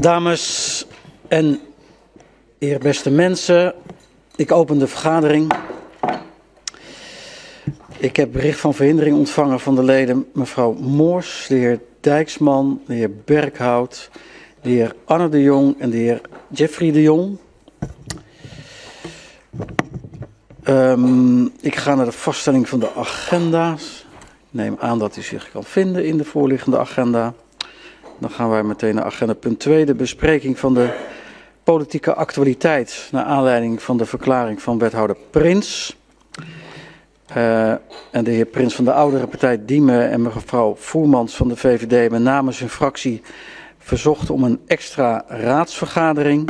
Dames en heren, beste mensen, ik open de vergadering. Ik heb bericht van verhindering ontvangen van de leden mevrouw Moors, de heer Dijksman, de heer Berghout, de heer Anne de Jong en de heer Jeffrey de Jong. Ik ga naar de vaststelling van de agenda's. Ik neem aan dat u zich kan vinden in de voorliggende agenda. Dan gaan wij meteen naar agenda punt 2, de bespreking van de politieke actualiteit naar aanleiding van de verklaring van wethouder Prins. En de heer Prins van de oudere partij Diemen en mevrouw Voermans van de VVD hebben namens hun fractie verzocht om een extra raadsvergadering.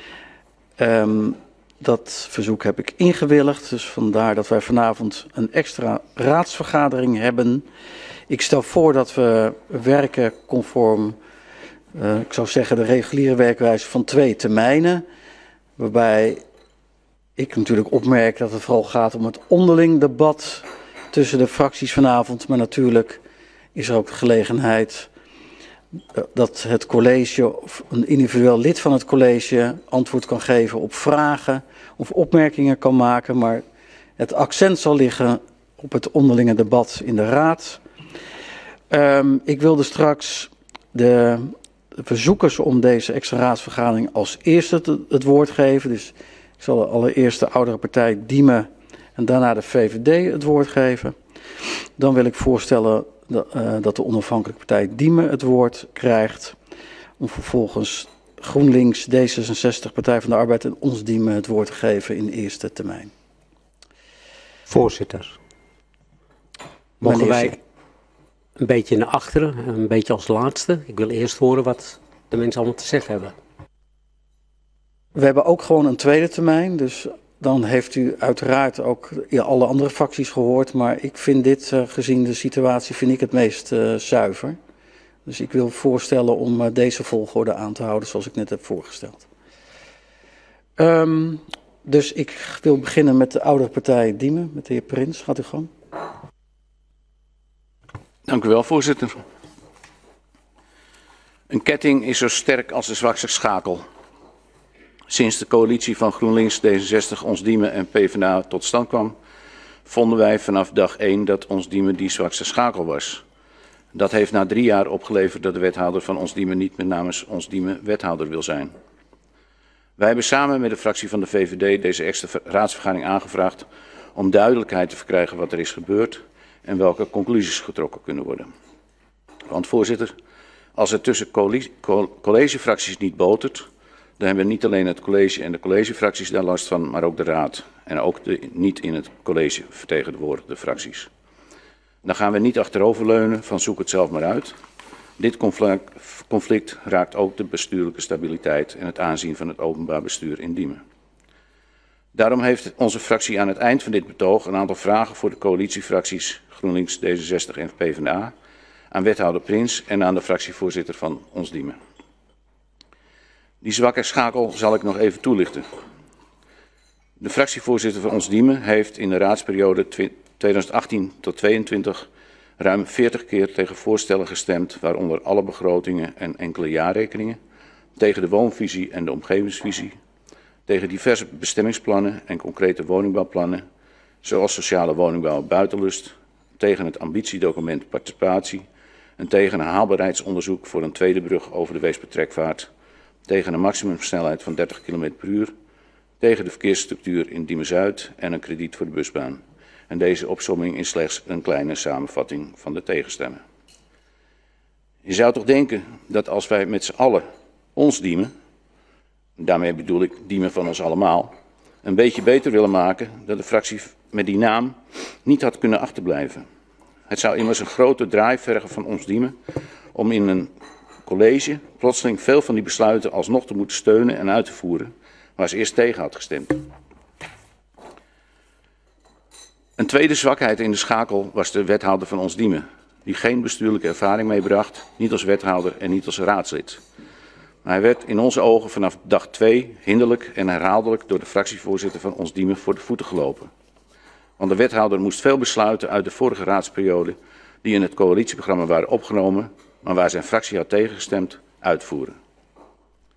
Dat verzoek heb ik ingewilligd, dus vandaar dat wij vanavond een extra raadsvergadering hebben. Ik stel voor dat we werken conform, ik zou zeggen, de reguliere werkwijze van 2 termijnen. Waarbij ik natuurlijk opmerk dat het vooral gaat om het onderling debat tussen de fracties vanavond. Maar natuurlijk is er ook de gelegenheid dat het college of een individueel lid van het college antwoord kan geven op vragen of opmerkingen kan maken. Maar het accent zal liggen op het onderlinge debat in de raad. Ik wilde straks de verzoekers om deze extra raadsvergadering als eerste het woord geven. Dus ik zal allereerst de oudere partij Diemen en daarna de VVD het woord geven. Dan wil ik voorstellen dat de onafhankelijke partij Diemen het woord krijgt. Om vervolgens GroenLinks, D66, Partij van de Arbeid en ons Diemen het woord te geven in de eerste termijn. Voorzitter, mogen wij een beetje naar achteren, een beetje als laatste? Ik wil eerst horen wat de mensen allemaal te zeggen hebben. We hebben ook gewoon een tweede termijn, dus dan heeft u uiteraard ook alle andere fracties gehoord. Maar ik vind dit, gezien de situatie, vind ik het meest zuiver. Dus ik wil voorstellen om deze volgorde aan te houden zoals ik net heb voorgesteld. Dus ik wil beginnen met de oudere partij Diemen, met de heer Prins. Gaat u gang. Dank u wel, voorzitter. Een ketting is zo sterk als de zwakste schakel. Sinds de coalitie van GroenLinks, D66, Ons Diemen en PvdA tot stand kwam, vonden wij vanaf dag 1 dat Ons Diemen die zwakste schakel was. Dat heeft na 3 jaar opgeleverd dat de wethouder van Ons Diemen niet meer namens Ons Diemen wethouder wil zijn. Wij hebben samen met de fractie van de VVD deze extra raadsvergadering aangevraagd om duidelijkheid te verkrijgen wat er is gebeurd en welke conclusies getrokken kunnen worden. Want voorzitter, als het tussen collegefracties niet botert, dan hebben niet alleen het college en de collegefracties daar last van, maar ook de raad. En ook de niet in het college vertegenwoordigde fracties. Dan gaan we niet achteroverleunen van zoek het zelf maar uit. Dit conflict raakt ook de bestuurlijke stabiliteit en het aanzien van het openbaar bestuur in Diemen. Daarom heeft onze fractie aan het eind van dit betoog een aantal vragen voor de coalitiefracties GroenLinks, D66 en PvdA aan wethouder Prins en aan de fractievoorzitter van Ons Diemen. Die zwakke schakel zal ik nog even toelichten. De fractievoorzitter van Ons Diemen heeft in de raadsperiode 2018 tot 2022 ruim 40 keer tegen voorstellen gestemd, waaronder alle begrotingen en enkele jaarrekeningen, tegen de woonvisie en de omgevingsvisie, tegen diverse bestemmingsplannen en concrete woningbouwplannen, zoals sociale woningbouw buitenlust, tegen het ambitiedocument participatie en tegen een haalbaarheidsonderzoek voor een tweede brug over de Weespertrekvaart, tegen een maximumsnelheid van 30 km per uur, tegen de verkeersstructuur in Diemen-Zuid en een krediet voor de busbaan. En deze opsomming is slechts een kleine samenvatting van de tegenstemmen. Je zou toch denken dat als wij met z'n allen ons Diemen, daarmee bedoel ik Diemen van ons allemaal, een beetje beter willen maken, dat de fractie met die naam niet had kunnen achterblijven. Het zou immers een grote draai vergen van Ons Diemen om in een college plotseling veel van die besluiten alsnog te moeten steunen en uit te voeren, waar ze eerst tegen had gestemd. Een tweede zwakheid in de schakel was de wethouder van Ons Diemen, die geen bestuurlijke ervaring meebracht, niet als wethouder en niet als raadslid. Maar hij werd in onze ogen vanaf dag 2 hinderlijk en herhaaldelijk door de fractievoorzitter van Ons Diemen voor de voeten gelopen. Want de wethouder moest veel besluiten uit de vorige raadsperiode die in het coalitieprogramma waren opgenomen, maar waar zijn fractie had tegengestemd, uitvoeren.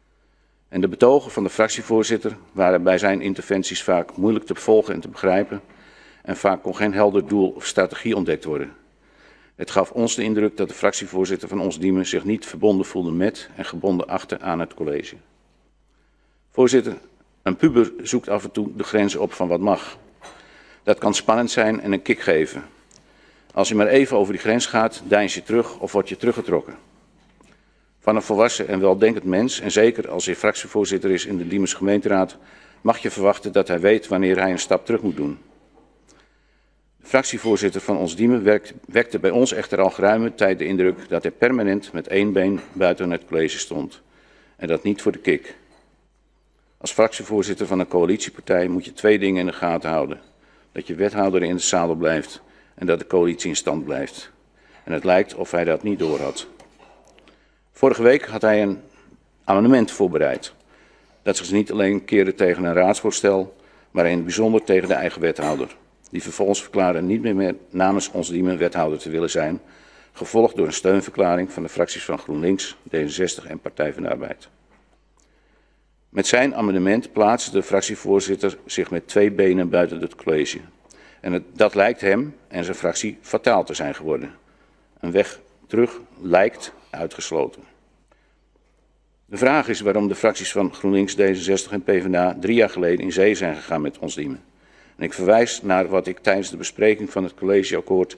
En de betogen van de fractievoorzitter waren bij zijn interventies vaak moeilijk te volgen en te begrijpen en vaak kon geen helder doel of strategie ontdekt worden. Het gaf ons de indruk dat de fractievoorzitter van Ons Diemen zich niet verbonden voelde met en gebonden achtte aan het college. Voorzitter, een puber zoekt af en toe de grenzen op van wat mag. Dat kan spannend zijn en een kick geven. Als je maar even over die grens gaat, deins je terug of word je teruggetrokken. Van een volwassen en weldenkend mens, en zeker als hij fractievoorzitter is in de Diemense gemeenteraad, mag je verwachten dat hij weet wanneer hij een stap terug moet doen. De fractievoorzitter van Ons Diemen wekte bij ons echter al geruime tijd de indruk dat hij permanent met één been buiten het college stond. En dat niet voor de kick. Als fractievoorzitter van een coalitiepartij moet je twee dingen in de gaten houden. Dat je wethouder in het zadel blijft en dat de coalitie in stand blijft. En het lijkt of hij dat niet doorhad. Vorige week had hij een amendement voorbereid. Dat zich niet alleen keerde tegen een raadsvoorstel, maar in het bijzonder tegen de eigen wethouder. Die vervolgens verklaarde niet meer namens Ons Diemen wethouder te willen zijn, gevolgd door een steunverklaring van de fracties van GroenLinks, D66 en Partij van de Arbeid. Met zijn amendement plaatste de fractievoorzitter zich met twee benen buiten het college. En dat lijkt hem en zijn fractie fataal te zijn geworden. Een weg terug lijkt uitgesloten. De vraag is waarom de fracties van GroenLinks, D66 en PvdA 3 jaar geleden in zee zijn gegaan met Ons Diemen. En ik verwijs naar wat ik tijdens de bespreking van het collegeakkoord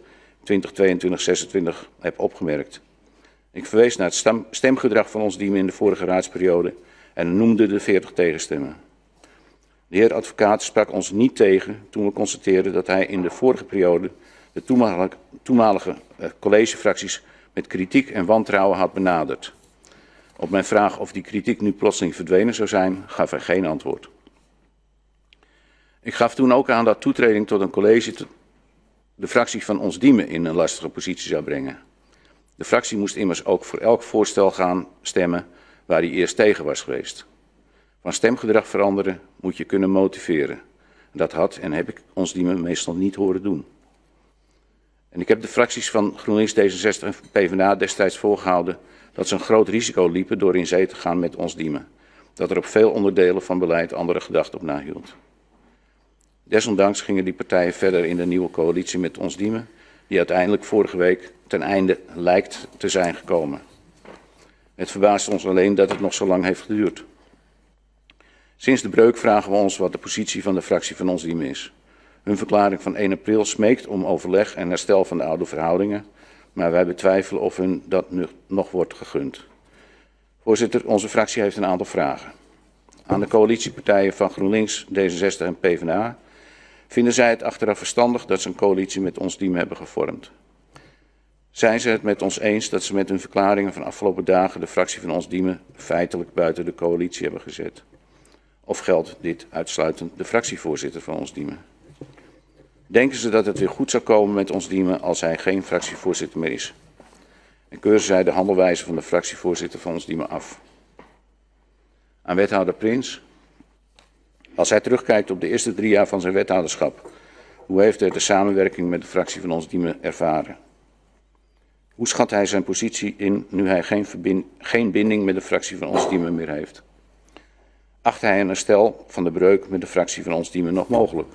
2022-26 heb opgemerkt. Ik verwees naar het stemgedrag van Ons Diemen in de vorige raadsperiode en noemde de 40 tegenstemmen. De heer advocaat sprak ons niet tegen toen we constateerden dat hij in de vorige periode de toenmalige collegefracties met kritiek en wantrouwen had benaderd. Op mijn vraag of die kritiek nu plotseling verdwenen zou zijn, gaf hij geen antwoord. Ik gaf toen ook aan dat toetreding tot een college de fractie van Ons Diemen in een lastige positie zou brengen. De fractie moest immers ook voor elk voorstel gaan stemmen waar hij eerst tegen was geweest. Van stemgedrag veranderen moet je kunnen motiveren. Dat had en heb ik Ons Diemen meestal niet horen doen. En ik heb de fracties van GroenLinks, D66 en PvdA destijds voorgehouden dat ze een groot risico liepen door in zee te gaan met Ons Diemen. Dat er op veel onderdelen van beleid andere gedachten op nahield. Desondanks gingen die partijen verder in de nieuwe coalitie met Ons Diemen, die uiteindelijk vorige week ten einde lijkt te zijn gekomen. Het verbaast ons alleen dat het nog zo lang heeft geduurd. Sinds de breuk vragen we ons wat de positie van de fractie van Ons Diemen is. Hun verklaring van 1 april smeekt om overleg en herstel van de oude verhoudingen, maar wij betwijfelen of hun dat nu nog wordt gegund. Voorzitter, onze fractie heeft een aantal vragen. Aan de coalitiepartijen van GroenLinks, D66 en PvdA vinden zij het achteraf verstandig dat ze een coalitie met Ons Diemen hebben gevormd. Zijn ze het met ons eens dat ze met hun verklaringen van afgelopen dagen de fractie van Ons Diemen feitelijk buiten de coalitie hebben gezet? Of geldt dit uitsluitend de fractievoorzitter van Ons Diemen? Denken ze dat het weer goed zou komen met Ons Diemen als hij geen fractievoorzitter meer is? En keuren zij de handelwijze van de fractievoorzitter van Ons Diemen af? Aan wethouder Prins. Als hij terugkijkt op de eerste 3 jaar van zijn wethouderschap, hoe heeft hij de samenwerking met de fractie van Ons Diemen ervaren? Hoe schat hij zijn positie in nu hij geen binding met de fractie van Ons Diemen meer heeft? Acht hij een herstel van de breuk met de fractie van Ons Diemen nog mogelijk?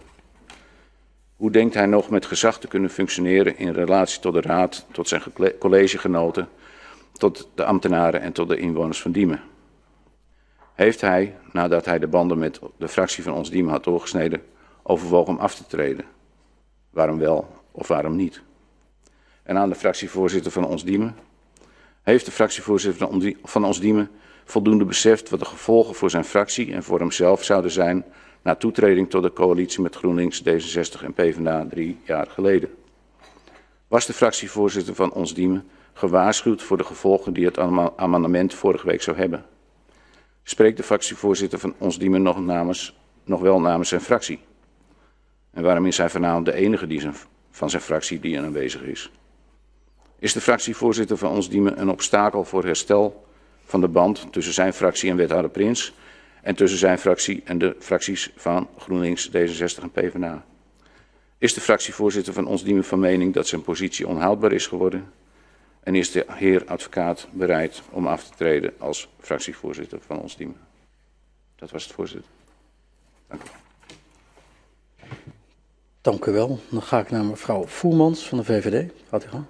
Hoe denkt hij nog met gezag te kunnen functioneren in relatie tot de raad, tot zijn collegegenoten, tot de ambtenaren en tot de inwoners van Diemen? Heeft hij, nadat hij de banden met de fractie van Ons Diemen had doorgesneden, overwogen om af te treden? Waarom wel of waarom niet? En aan de fractievoorzitter van Ons Diemen. Heeft de fractievoorzitter van Ons Diemen voldoende beseft wat de gevolgen voor zijn fractie en voor hemzelf zouden zijn na toetreding tot de coalitie met GroenLinks, D66 en PvdA 3 jaar geleden? Was de fractievoorzitter van Ons Diemen gewaarschuwd voor de gevolgen die het amendement vorige week zou hebben? Spreekt de fractievoorzitter van Ons Diemen nog wel namens zijn fractie? En waarom is hij vanavond de enige van zijn fractie die aanwezig is? Is de fractievoorzitter van Ons Diemen een obstakel voor herstel van de band tussen zijn fractie en wethouder Prins en tussen zijn fractie en de fracties van GroenLinks, D66 en PvdA? Is de fractievoorzitter van Ons Diemen van mening dat zijn positie onhoudbaar is geworden? En is de heer advocaat bereid om af te treden als fractievoorzitter van Ons Diemen? Dat was het, voorzitter. Dank u. Dank u wel. Dan ga ik naar mevrouw Voermans van de VVD. Gaat u gaan.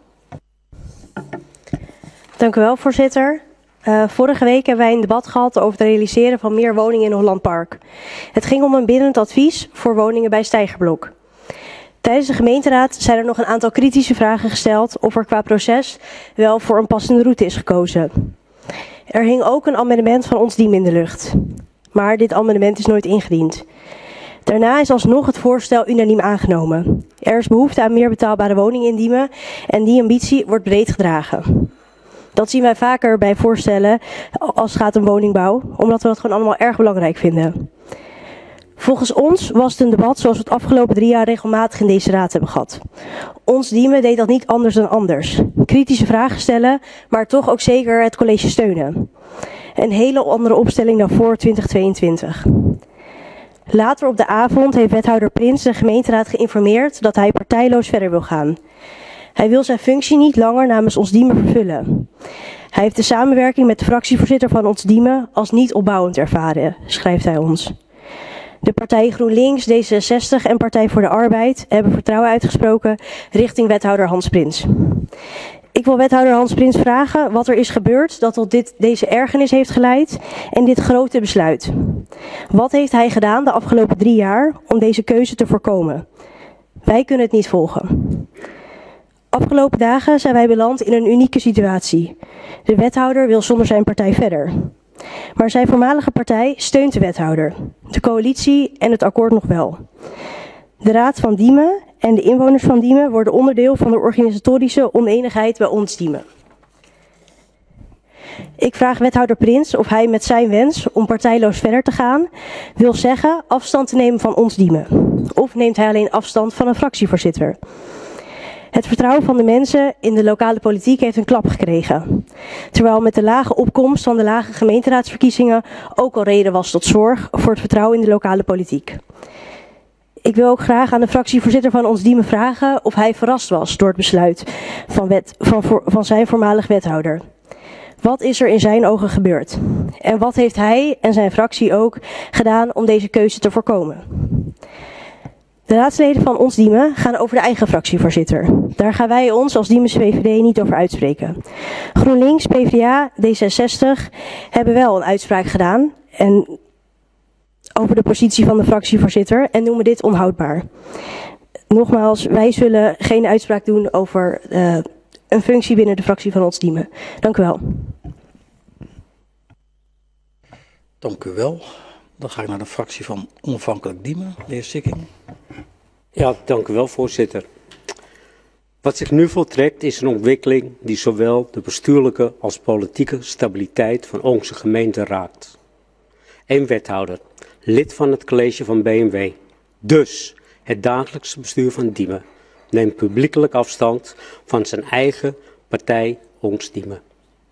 Dank u wel, voorzitter. Vorige week hebben wij een debat gehad over het realiseren van meer woningen in Holland Park. Het ging om een bindend advies voor woningen bij Steigerblok. Tijdens de gemeenteraad zijn er nog een aantal kritische vragen gesteld of er qua proces wel voor een passende route is gekozen. Er hing ook een amendement van ons Diemen in de lucht. Maar dit amendement is nooit ingediend. Daarna is alsnog het voorstel unaniem aangenomen. Er is behoefte aan meer betaalbare woningen in Diemen en die ambitie wordt breed gedragen. Dat zien wij vaker bij voorstellen als het gaat om woningbouw, omdat we dat gewoon allemaal erg belangrijk vinden. Volgens ons was het een debat zoals we het afgelopen 3 jaar regelmatig in deze raad hebben gehad. Ons Diemen deed dat niet anders dan anders. Kritische vragen stellen, maar toch ook zeker het college steunen. Een hele andere opstelling dan voor 2022. Later op de avond heeft wethouder Prins de gemeenteraad geïnformeerd dat hij partijloos verder wil gaan. Hij wil zijn functie niet langer namens ons Diemen vervullen. Hij heeft de samenwerking met de fractievoorzitter van ons Diemen als niet opbouwend ervaren, schrijft hij ons. De partijen GroenLinks, D66 en Partij voor de Arbeid hebben vertrouwen uitgesproken richting wethouder Hans Prins. Ik wil wethouder Hans Prins vragen wat er is gebeurd dat tot deze ergernis heeft geleid en dit grote besluit. Wat heeft hij gedaan de afgelopen 3 jaar om deze keuze te voorkomen? Wij kunnen het niet volgen. Afgelopen dagen zijn wij beland in een unieke situatie. De wethouder wil zonder zijn partij verder. Maar zijn voormalige partij steunt de wethouder, de coalitie en het akkoord nog wel. De Raad van Diemen en de inwoners van Diemen worden onderdeel van de organisatorische oneenigheid bij ons Diemen. Ik vraag wethouder Prins of hij met zijn wens om partijloos verder te gaan wil zeggen afstand te nemen van ons Diemen. Of neemt hij alleen afstand van een fractievoorzitter? Het vertrouwen van de mensen in de lokale politiek heeft een klap gekregen. Terwijl met de lage opkomst van de lage gemeenteraadsverkiezingen ook al reden was tot zorg voor het vertrouwen in de lokale politiek. Ik wil ook graag aan de fractievoorzitter van ons Diemen vragen of hij verrast was door het besluit van zijn voormalig wethouder. Wat is er in zijn ogen gebeurd? En wat heeft hij en zijn fractie ook gedaan om deze keuze te voorkomen? De raadsleden van ons Diemen gaan over de eigen fractievoorzitter. Daar gaan wij ons als Diemense VVD niet over uitspreken. GroenLinks, PvdA, D66 hebben wel een uitspraak gedaan en over de positie van de fractievoorzitter en noemen dit onhoudbaar. Nogmaals, wij zullen geen uitspraak doen over een functie binnen de fractie van ons Diemen. Dank u wel. Dank u wel. Dan ga ik naar de fractie van Onafhankelijk Diemen, de heer Sikking. Ja, dank u wel, voorzitter. Wat zich nu voltrekt is een ontwikkeling die zowel de bestuurlijke als politieke stabiliteit van onze gemeente raakt. Eén wethouder, lid van het college van B&W, dus het dagelijkse bestuur van Diemen, neemt publiekelijk afstand van zijn eigen partij, ons Diemen.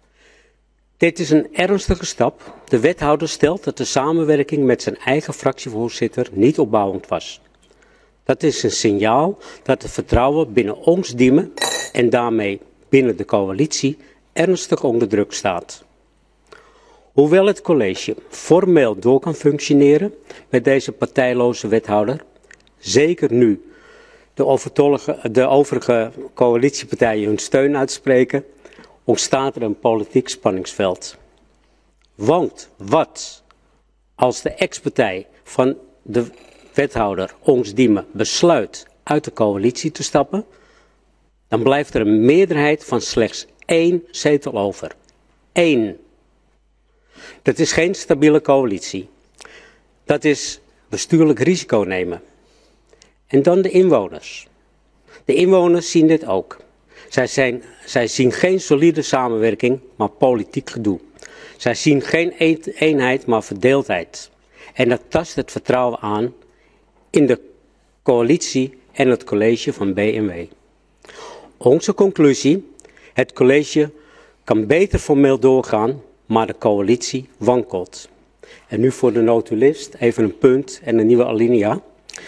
Dit is een ernstige stap. De wethouder stelt dat de samenwerking met zijn eigen fractievoorzitter niet opbouwend was. Dat is een signaal dat het vertrouwen binnen ons Diemen en daarmee binnen de coalitie ernstig onder druk staat. Hoewel het college formeel door kan functioneren met deze partijloze wethouder, zeker nu de overige coalitiepartijen hun steun uitspreken, ontstaat er een politiek spanningsveld. Want wat als de ex-partij van de wethouder, ons Diemen, besluit uit de coalitie te stappen, dan blijft er een meerderheid van slechts 1 zetel over. 1. Dat is geen stabiele coalitie. Dat is bestuurlijk risico nemen. En dan de inwoners. De inwoners zien dit ook. Zij zien geen solide samenwerking, maar politiek gedoe. Zij zien geen eenheid, maar verdeeldheid. En dat tast het vertrouwen aan in de coalitie en het college van B&W. Onze conclusie, het college kan beter formeel doorgaan, maar de coalitie wankelt. En nu voor de notulist even een punt en een nieuwe alinea.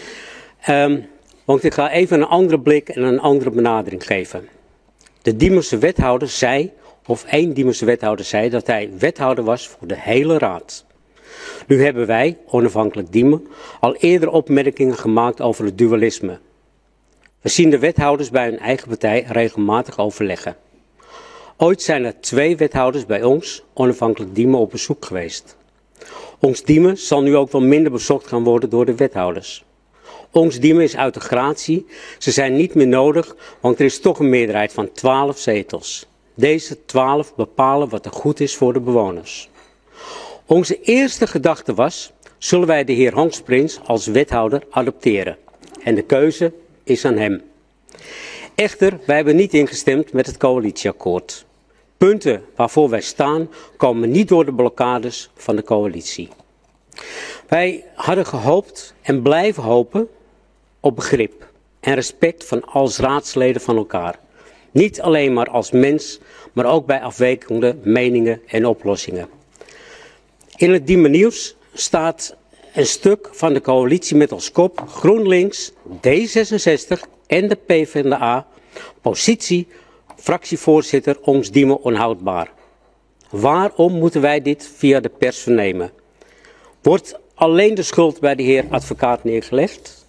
Want ik ga even een andere blik en een andere benadering geven. De Diemense wethouder zei, of één Diemense wethouder zei, dat hij wethouder was voor de hele raad. Nu hebben wij, onafhankelijk Diemen, al eerder opmerkingen gemaakt over het dualisme. We zien de wethouders bij hun eigen partij regelmatig overleggen. Ooit zijn er 2 wethouders bij ons, onafhankelijk Diemen, op bezoek geweest. Ons Diemen zal nu ook wel minder bezocht gaan worden door de wethouders. Ons Diemen is uit de gratie. Ze zijn niet meer nodig, want er is toch een meerderheid van 12 zetels. Deze 12 bepalen wat er goed is voor de bewoners. Onze eerste gedachte was, zullen wij de heer Hans Prins als wethouder adopteren? En de keuze is aan hem. Echter, wij hebben niet ingestemd met het coalitieakkoord. Punten waarvoor wij staan komen niet door de blokkades van de coalitie. Wij hadden gehoopt en blijven hopen op begrip en respect van als raadsleden van elkaar. Niet alleen maar als mens, maar ook bij afwijkende meningen en oplossingen. In het Diemen Nieuws staat een stuk van de coalitie met als kop GroenLinks, D66 en de PvdA, positie, fractievoorzitter Ons Diemen onhoudbaar. Waarom moeten wij dit via de pers vernemen? Wordt alleen de schuld bij de heer advocaat neergelegd?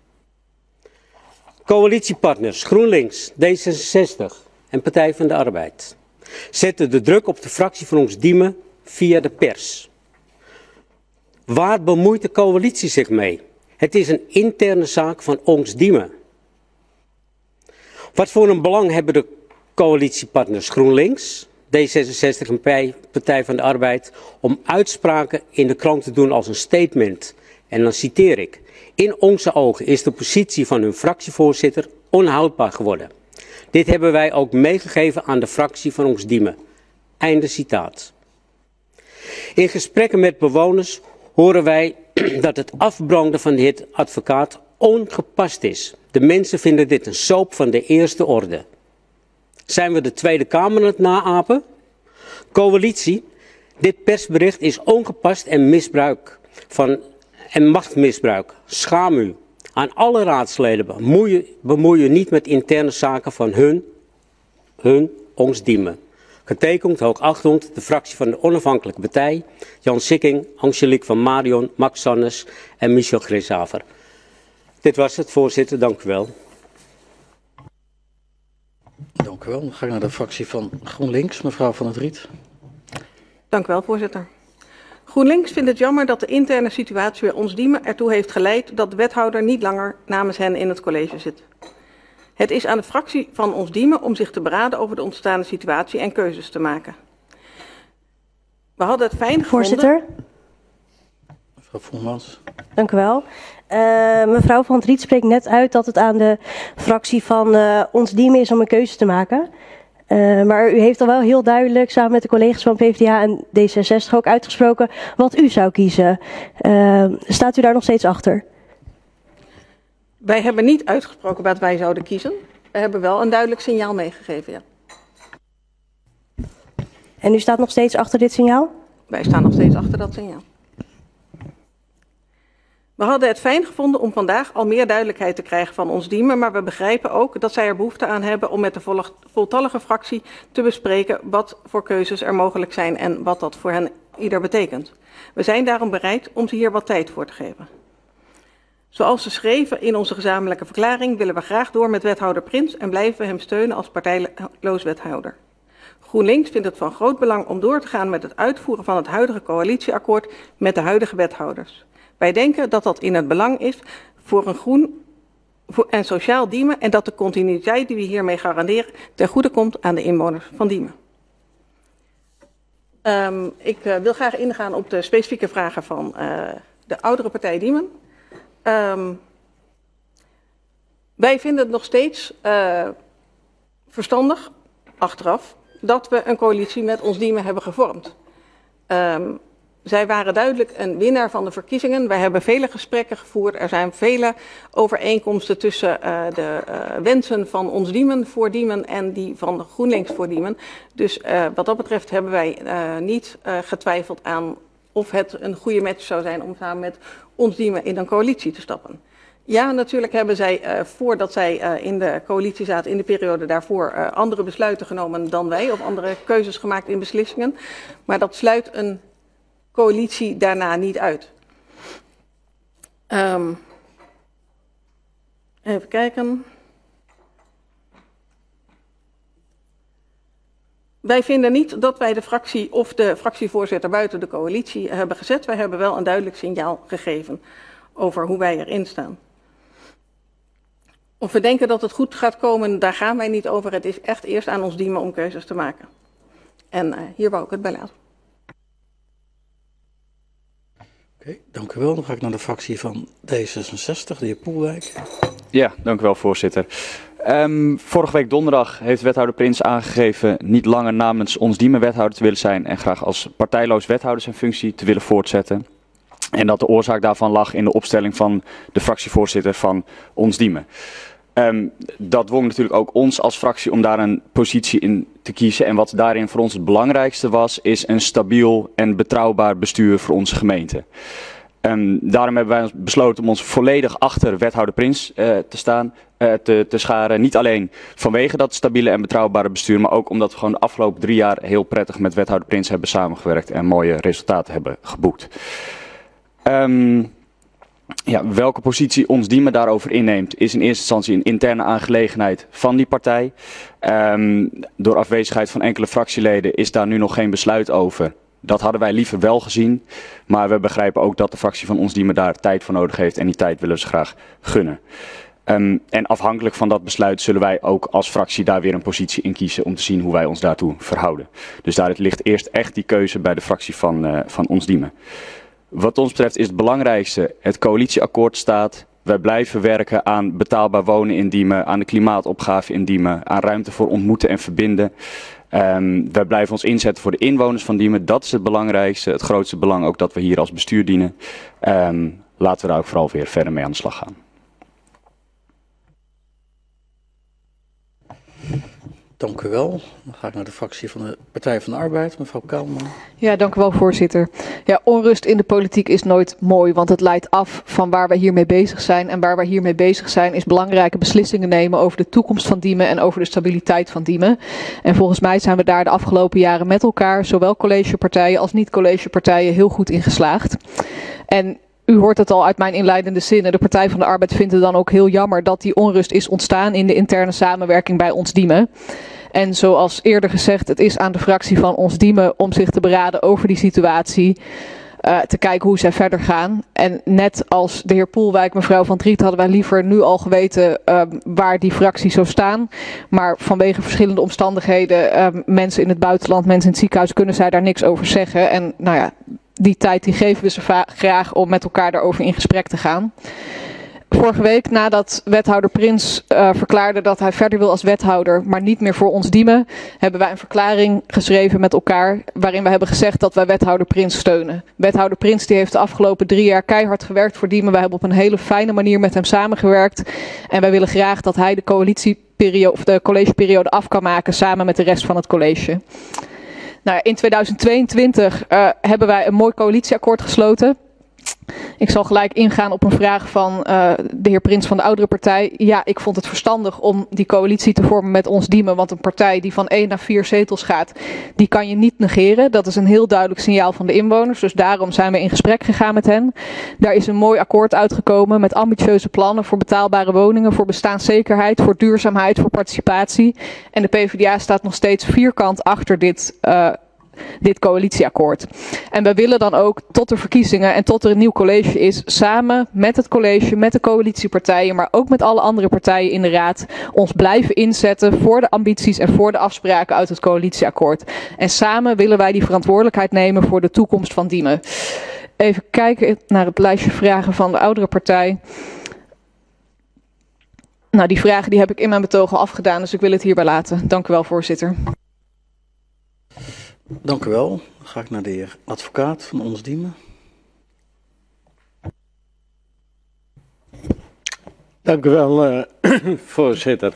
Coalitiepartners GroenLinks, D66 en Partij van de Arbeid zetten de druk op de fractie van Ons Diemen via de pers. Waar bemoeit de coalitie zich mee? Het is een interne zaak van Ons Diemen. Wat voor een belang hebben de coalitiepartners GroenLinks, D66 en Partij van de Arbeid om uitspraken in de krant te doen als een statement? En dan citeer ik. In onze ogen is de positie van hun fractievoorzitter onhoudbaar geworden. Dit hebben wij ook meegegeven aan de fractie van Ons Diemen. Einde citaat. In gesprekken met bewoners horen wij dat het afbranden van de heer advocaat ongepast is. De mensen vinden dit een soap van de eerste orde. Zijn we de Tweede Kamer aan het naapen? Coalitie, dit persbericht is ongepast en machtmisbruik. Schaam u. Aan alle raadsleden bemoei je niet met interne zaken van ons Diemen. Getekend hoogachtend de fractie van de onafhankelijke partij, Jan Sikking, Angelique van Marion, Max Sannes en Michel Grishaver. Dit was het, voorzitter. Dank u wel. Dank u wel. Dan ga ik naar de fractie van GroenLinks, mevrouw Van het Riet. Dank u wel, voorzitter. GroenLinks vindt het jammer dat de interne situatie bij Ons Diemen ertoe heeft geleid dat de wethouder niet langer namens hen in het college zit. Het is aan de fractie van Ons Diemen om zich te beraden over de ontstaande situatie en keuzes te maken. We hadden het fijn gevonden... Voorzitter. Mevrouw Voermans. Dank u wel. Mevrouw Van het Riet spreekt net uit dat het aan de fractie van Ons Diemen is om een keuze te maken. Maar u heeft al wel heel duidelijk samen met de collega's van PvdA en D66 ook uitgesproken wat u zou kiezen. Staat u daar nog steeds achter? Wij hebben niet uitgesproken wat wij zouden kiezen. We hebben wel een duidelijk signaal meegegeven, ja. En u staat nog steeds achter dit signaal? Wij staan nog steeds achter dat signaal. We hadden het fijn gevonden om vandaag al meer duidelijkheid te krijgen van Ons Diemen, maar we begrijpen ook dat zij er behoefte aan hebben om met de voltallige fractie te bespreken wat voor keuzes er mogelijk zijn en wat dat voor hen ieder betekent. We zijn daarom bereid om ze hier wat tijd voor te geven. Zoals ze schreven in onze gezamenlijke verklaring willen we graag door met wethouder Prins en blijven we hem steunen als partijloos wethouder. GroenLinks vindt het van groot belang om door te gaan met het uitvoeren van het huidige coalitieakkoord met de huidige wethouders. Wij denken dat dat in het belang is voor een groen en sociaal Diemen en dat de continuïteit die we hiermee garanderen ten goede komt aan de inwoners van Diemen. Ik wil graag ingaan op de specifieke vragen van de oudere partij Diemen. Wij vinden het nog steeds verstandig, achteraf, dat we een coalitie met Ons Diemen hebben gevormd. Zij waren duidelijk een winnaar van de verkiezingen. Wij hebben vele gesprekken gevoerd. Er zijn vele overeenkomsten tussen de wensen van Ons Diemen voor Diemen en die van GroenLinks voor Diemen. Dus wat dat betreft hebben wij niet getwijfeld aan of het een goede match zou zijn om samen met Ons Diemen in een coalitie te stappen. Ja, natuurlijk hebben zij, voordat zij in de coalitie zaten, in de periode daarvoor, andere besluiten genomen dan wij, of andere keuzes gemaakt in beslissingen. Maar dat sluit een coalitie daarna niet uit. Even kijken. Wij vinden niet dat wij de fractie of de fractievoorzitter buiten de coalitie hebben gezet. Wij hebben wel een duidelijk signaal gegeven over hoe wij erin staan. Of we denken dat het goed gaat komen, daar gaan wij niet over. Het is echt eerst aan ons Diemen om keuzes te maken. En hier wou ik het bij laten. Oké, dank u wel. Dan ga ik naar de fractie van D66, de heer Poelwijk. Ja, dank u wel, voorzitter. Vorige week donderdag heeft wethouder Prins aangegeven niet langer namens ons Diemen wethouder te willen zijn en graag als partijloos wethouder zijn functie te willen voortzetten. En dat de oorzaak daarvan lag in de opstelling van de fractievoorzitter van ons Diemen. Dat dwong natuurlijk ook ons als fractie om daar een positie in te kiezen. En wat daarin voor ons het belangrijkste was, is een stabiel en betrouwbaar bestuur voor onze gemeente. Daarom hebben wij besloten om ons volledig achter wethouder Prins te scharen. Niet alleen vanwege dat stabiele en betrouwbare bestuur, maar ook omdat we gewoon de afgelopen 3 jaar heel prettig met wethouder Prins hebben samengewerkt en mooie resultaten hebben geboekt. Welke positie ons Diemen daarover inneemt is in eerste instantie een interne aangelegenheid van die partij. Door afwezigheid van enkele fractieleden is daar nu nog geen besluit over. Dat hadden wij liever wel gezien, maar we begrijpen ook dat de fractie van ons Diemen daar tijd voor nodig heeft en die tijd willen we ze graag gunnen. En afhankelijk van dat besluit zullen wij ook als fractie daar weer een positie in kiezen om te zien hoe wij ons daartoe verhouden. Dus daar ligt eerst echt die keuze bij de fractie van ons Diemen. Wat ons betreft is het belangrijkste, het coalitieakkoord staat. Wij blijven werken aan betaalbaar wonen in Diemen, aan de klimaatopgave in Diemen, aan ruimte voor ontmoeten en verbinden. Wij blijven ons inzetten voor de inwoners van Diemen. Dat is het belangrijkste, het grootste belang ook dat we hier als bestuur dienen. Laten we daar ook vooral weer verder mee aan de slag gaan. Dank u wel. Dan ga ik naar de fractie van de Partij van de Arbeid, mevrouw Kuilman. Ja, dank u wel, voorzitter. Ja, onrust in de politiek is nooit mooi, want het leidt af van waar wij hiermee bezig zijn. En waar wij hiermee bezig zijn is belangrijke beslissingen nemen over de toekomst van Diemen en over de stabiliteit van Diemen. En volgens mij zijn we daar de afgelopen jaren met elkaar, zowel collegepartijen als niet-collegepartijen, heel goed in geslaagd. En u hoort het al uit mijn inleidende zinnen. De Partij van de Arbeid vindt het dan ook heel jammer dat die onrust is ontstaan in de interne samenwerking bij ons Diemen. En zoals eerder gezegd, het is aan de fractie van ons Diemen om zich te beraden over die situatie. Te kijken hoe zij verder gaan. En net als de heer Poelwijk, mevrouw Van Driet, hadden wij liever nu al geweten waar die fracties zo staan. Maar vanwege verschillende omstandigheden, mensen in het buitenland, mensen in het ziekenhuis, kunnen zij daar niks over zeggen. En nou ja, die tijd die geven we ze graag om met elkaar daarover in gesprek te gaan. Vorige week, nadat wethouder Prins verklaarde dat hij verder wil als wethouder, maar niet meer voor ons Diemen, hebben wij een verklaring geschreven met elkaar, waarin we hebben gezegd dat wij wethouder Prins steunen. Wethouder Prins die heeft de afgelopen 3 jaar keihard gewerkt voor Diemen. Wij hebben op een hele fijne manier met hem samengewerkt. En wij willen graag dat hij de coalitieperiode of de collegeperiode af kan maken samen met de rest van het college. Nou, in 2022 hebben wij een mooi coalitieakkoord gesloten. Ik zal gelijk ingaan op een vraag van de heer Prins van de oudere partij. Ja, ik vond het verstandig om die coalitie te vormen met ons Diemen. Want een partij die van 1 naar 4 zetels gaat, die kan je niet negeren. Dat is een heel duidelijk signaal van de inwoners. Dus daarom zijn we in gesprek gegaan met hen. Daar is een mooi akkoord uitgekomen met ambitieuze plannen voor betaalbare woningen, voor bestaanszekerheid, voor duurzaamheid, voor participatie. En de PvdA staat nog steeds vierkant achter dit coalitieakkoord. En we willen dan ook tot de verkiezingen en tot er een nieuw college is, samen met het college, met de coalitiepartijen, maar ook met alle andere partijen in de raad, ons blijven inzetten voor de ambities en voor de afspraken uit het coalitieakkoord. En samen willen wij die verantwoordelijkheid nemen voor de toekomst van Diemen. Even kijken naar het lijstje vragen van de oudere partij. Nou, die vragen die heb ik in mijn betoog al afgedaan, dus ik wil het hierbij laten. Dank u wel, voorzitter. Dank u wel. Dan ga ik naar de heer advocaat van ons Diemen. Dank u wel, voorzitter.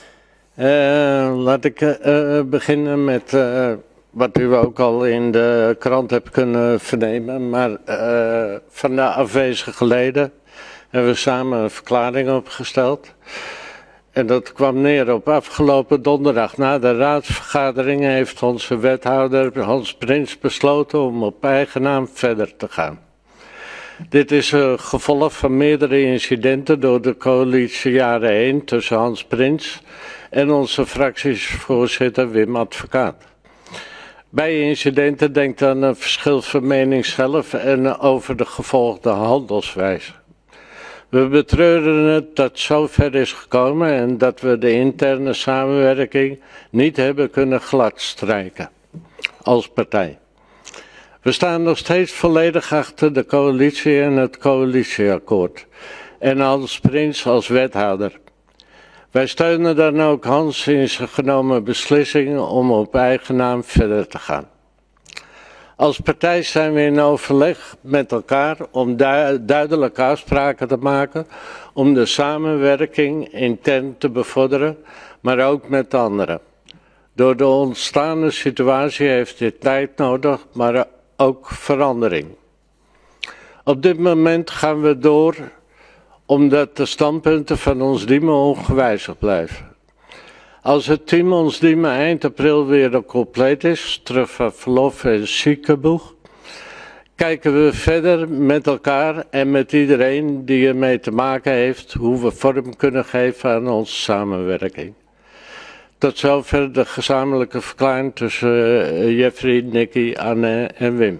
Laat ik beginnen met wat u ook al in de krant hebt kunnen vernemen. Maar van de afwezige leden hebben we samen een verklaring opgesteld. En dat kwam neer op afgelopen donderdag na de raadsvergadering heeft onze wethouder Hans Prins besloten om op eigen naam verder te gaan. Dit is een gevolg van meerdere incidenten door de coalitie jaren heen tussen Hans Prins en onze fractievoorzitter Wim Advocaat. Bij incidenten denkt aan een verschil van mening zelf en over de gevolgde handelswijze. We betreuren het dat zo ver is gekomen en dat we de interne samenwerking niet hebben kunnen gladstrijken als partij. We staan nog steeds volledig achter de coalitie en het coalitieakkoord en Hans Prins als wethouder. Wij steunen dan ook Hans in zijn genomen beslissing om op eigen naam verder te gaan. Als partij zijn we in overleg met elkaar om duidelijke afspraken te maken om de samenwerking intern te bevorderen, maar ook met anderen. Door de ontstaande situatie heeft dit tijd nodig, maar ook verandering. Op dit moment gaan we door omdat de standpunten van ons Diemen ongewijzigd blijven. Als het team ons Diemen eind april weer compleet is, terug van verlof en ziekenboeg, kijken we verder met elkaar en met iedereen die ermee te maken heeft hoe we vorm kunnen geven aan onze samenwerking. Tot zover de gezamenlijke verklaring tussen Jeffrey, Nicky, Anne en Wim.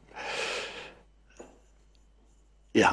Ja.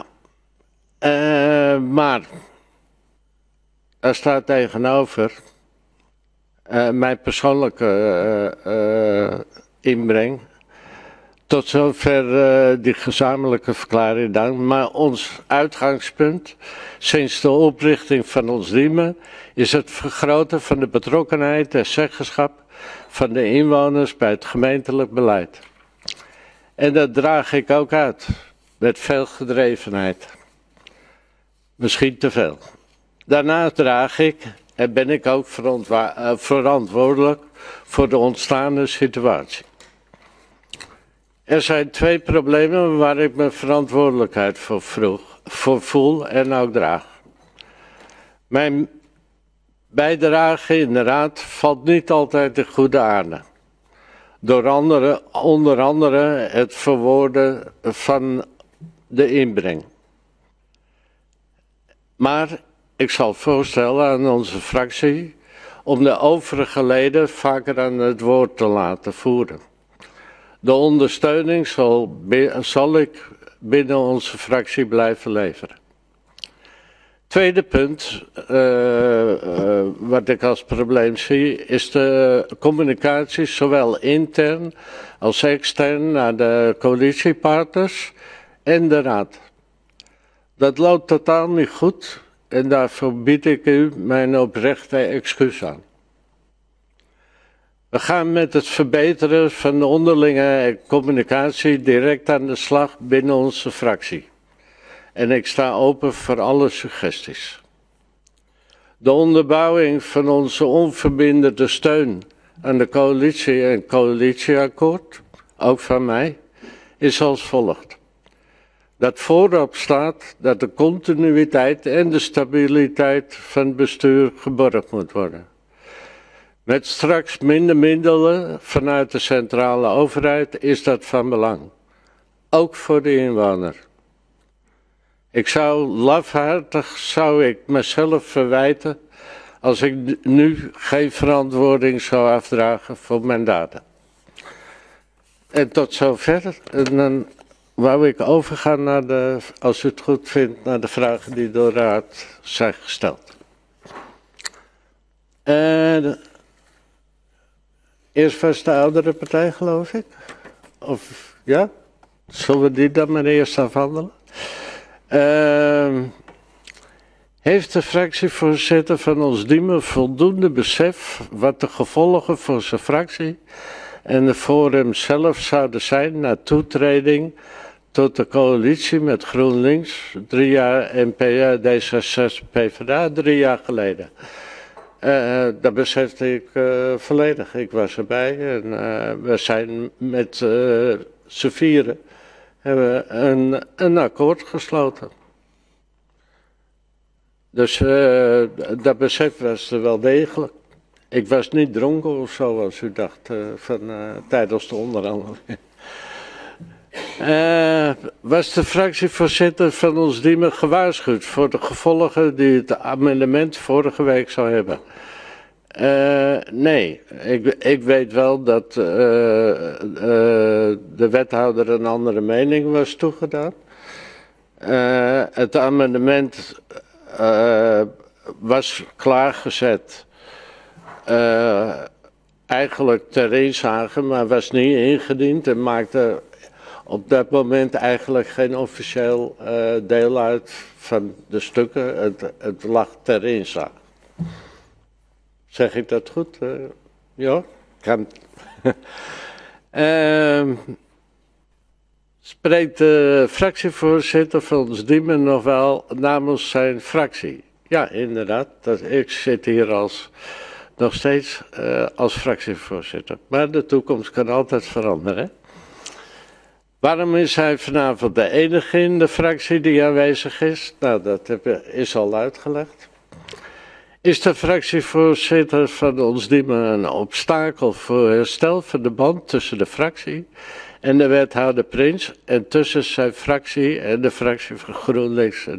Maar er staat tegenover mijn persoonlijke inbreng. Tot zover die gezamenlijke verklaring dan. Maar ons uitgangspunt sinds de oprichting van ons Diemen is het vergroten van de betrokkenheid en zeggenschap van de inwoners bij het gemeentelijk beleid. En dat draag ik ook uit met veel gedrevenheid. Misschien te veel. Daarnaast draag ik en ben ik ook verantwoordelijk voor de ontstaande situatie. Er zijn twee problemen waar ik mijn verantwoordelijkheid voor voel en ook draag. Mijn bijdrage in de raad valt niet altijd in goede aarde. Door onder andere het verwoorden van de inbreng. Maar ik zal voorstellen aan onze fractie om de overige leden vaker aan het woord te laten voeren. De ondersteuning zal ik binnen onze fractie blijven leveren. Tweede punt wat ik als probleem zie is de communicatie zowel intern als extern naar de coalitiepartners en de raad. Dat loopt totaal niet goed en daarvoor bied ik u mijn oprechte excuus aan. We gaan met het verbeteren van de onderlinge communicatie direct aan de slag binnen onze fractie. En ik sta open voor alle suggesties. De onderbouwing van onze onverbindende steun aan de coalitie en coalitieakkoord, ook van mij, is als volgt. Dat voorop staat dat de continuïteit en de stabiliteit van het bestuur geborgd moet worden. Met straks minder middelen vanuit de centrale overheid is dat van belang. Ook voor de inwoner. Lafhartig zou ik mezelf verwijten als ik nu geen verantwoording zou afdragen voor mijn daden. En tot zover. En dan wou ik overgaan naar als u het goed vindt, naar de vragen die door de raad zijn gesteld. Eerst was de oudere partij, geloof ik. Of ja? Zullen we die dan maar eerst afhandelen? Heeft de fractievoorzitter van ons Diemen voldoende besef wat de gevolgen voor zijn fractie en voor hem zelf zouden zijn na toetreding tot de coalitie met GroenLinks 3 jaar en D66 PvdA 3 jaar geleden? Dat besefte ik volledig. Ik was erbij en we zijn met z'n vieren hebben een akkoord gesloten. Dus dat besef was er wel degelijk. Ik was niet dronken of zo, als u dacht, tijdens de onderhandeling. Was de fractievoorzitter van ons Diemen gewaarschuwd voor de gevolgen die het amendement vorige week zou hebben? Nee, ik weet wel dat de wethouder een andere mening was toegedaan. Het amendement was klaargezet, eigenlijk ter inzage, maar was niet ingediend en maakte op dat moment eigenlijk geen officieel deel uit van de stukken. Het lag ter inzage. Zeg ik dat goed? Ja, kan. Spreekt de fractievoorzitter van ons Diemen nog wel namens zijn fractie? Ja, inderdaad. Ik zit hier nog steeds als fractievoorzitter. Maar de toekomst kan altijd veranderen. Waarom is hij vanavond de enige in de fractie die aanwezig is? Nou, dat is al uitgelegd. Is de fractievoorzitter van ons Diemen een obstakel voor herstel van de band tussen de fractie en de wethouder Prins en tussen zijn fractie en de fractie van GroenLinks?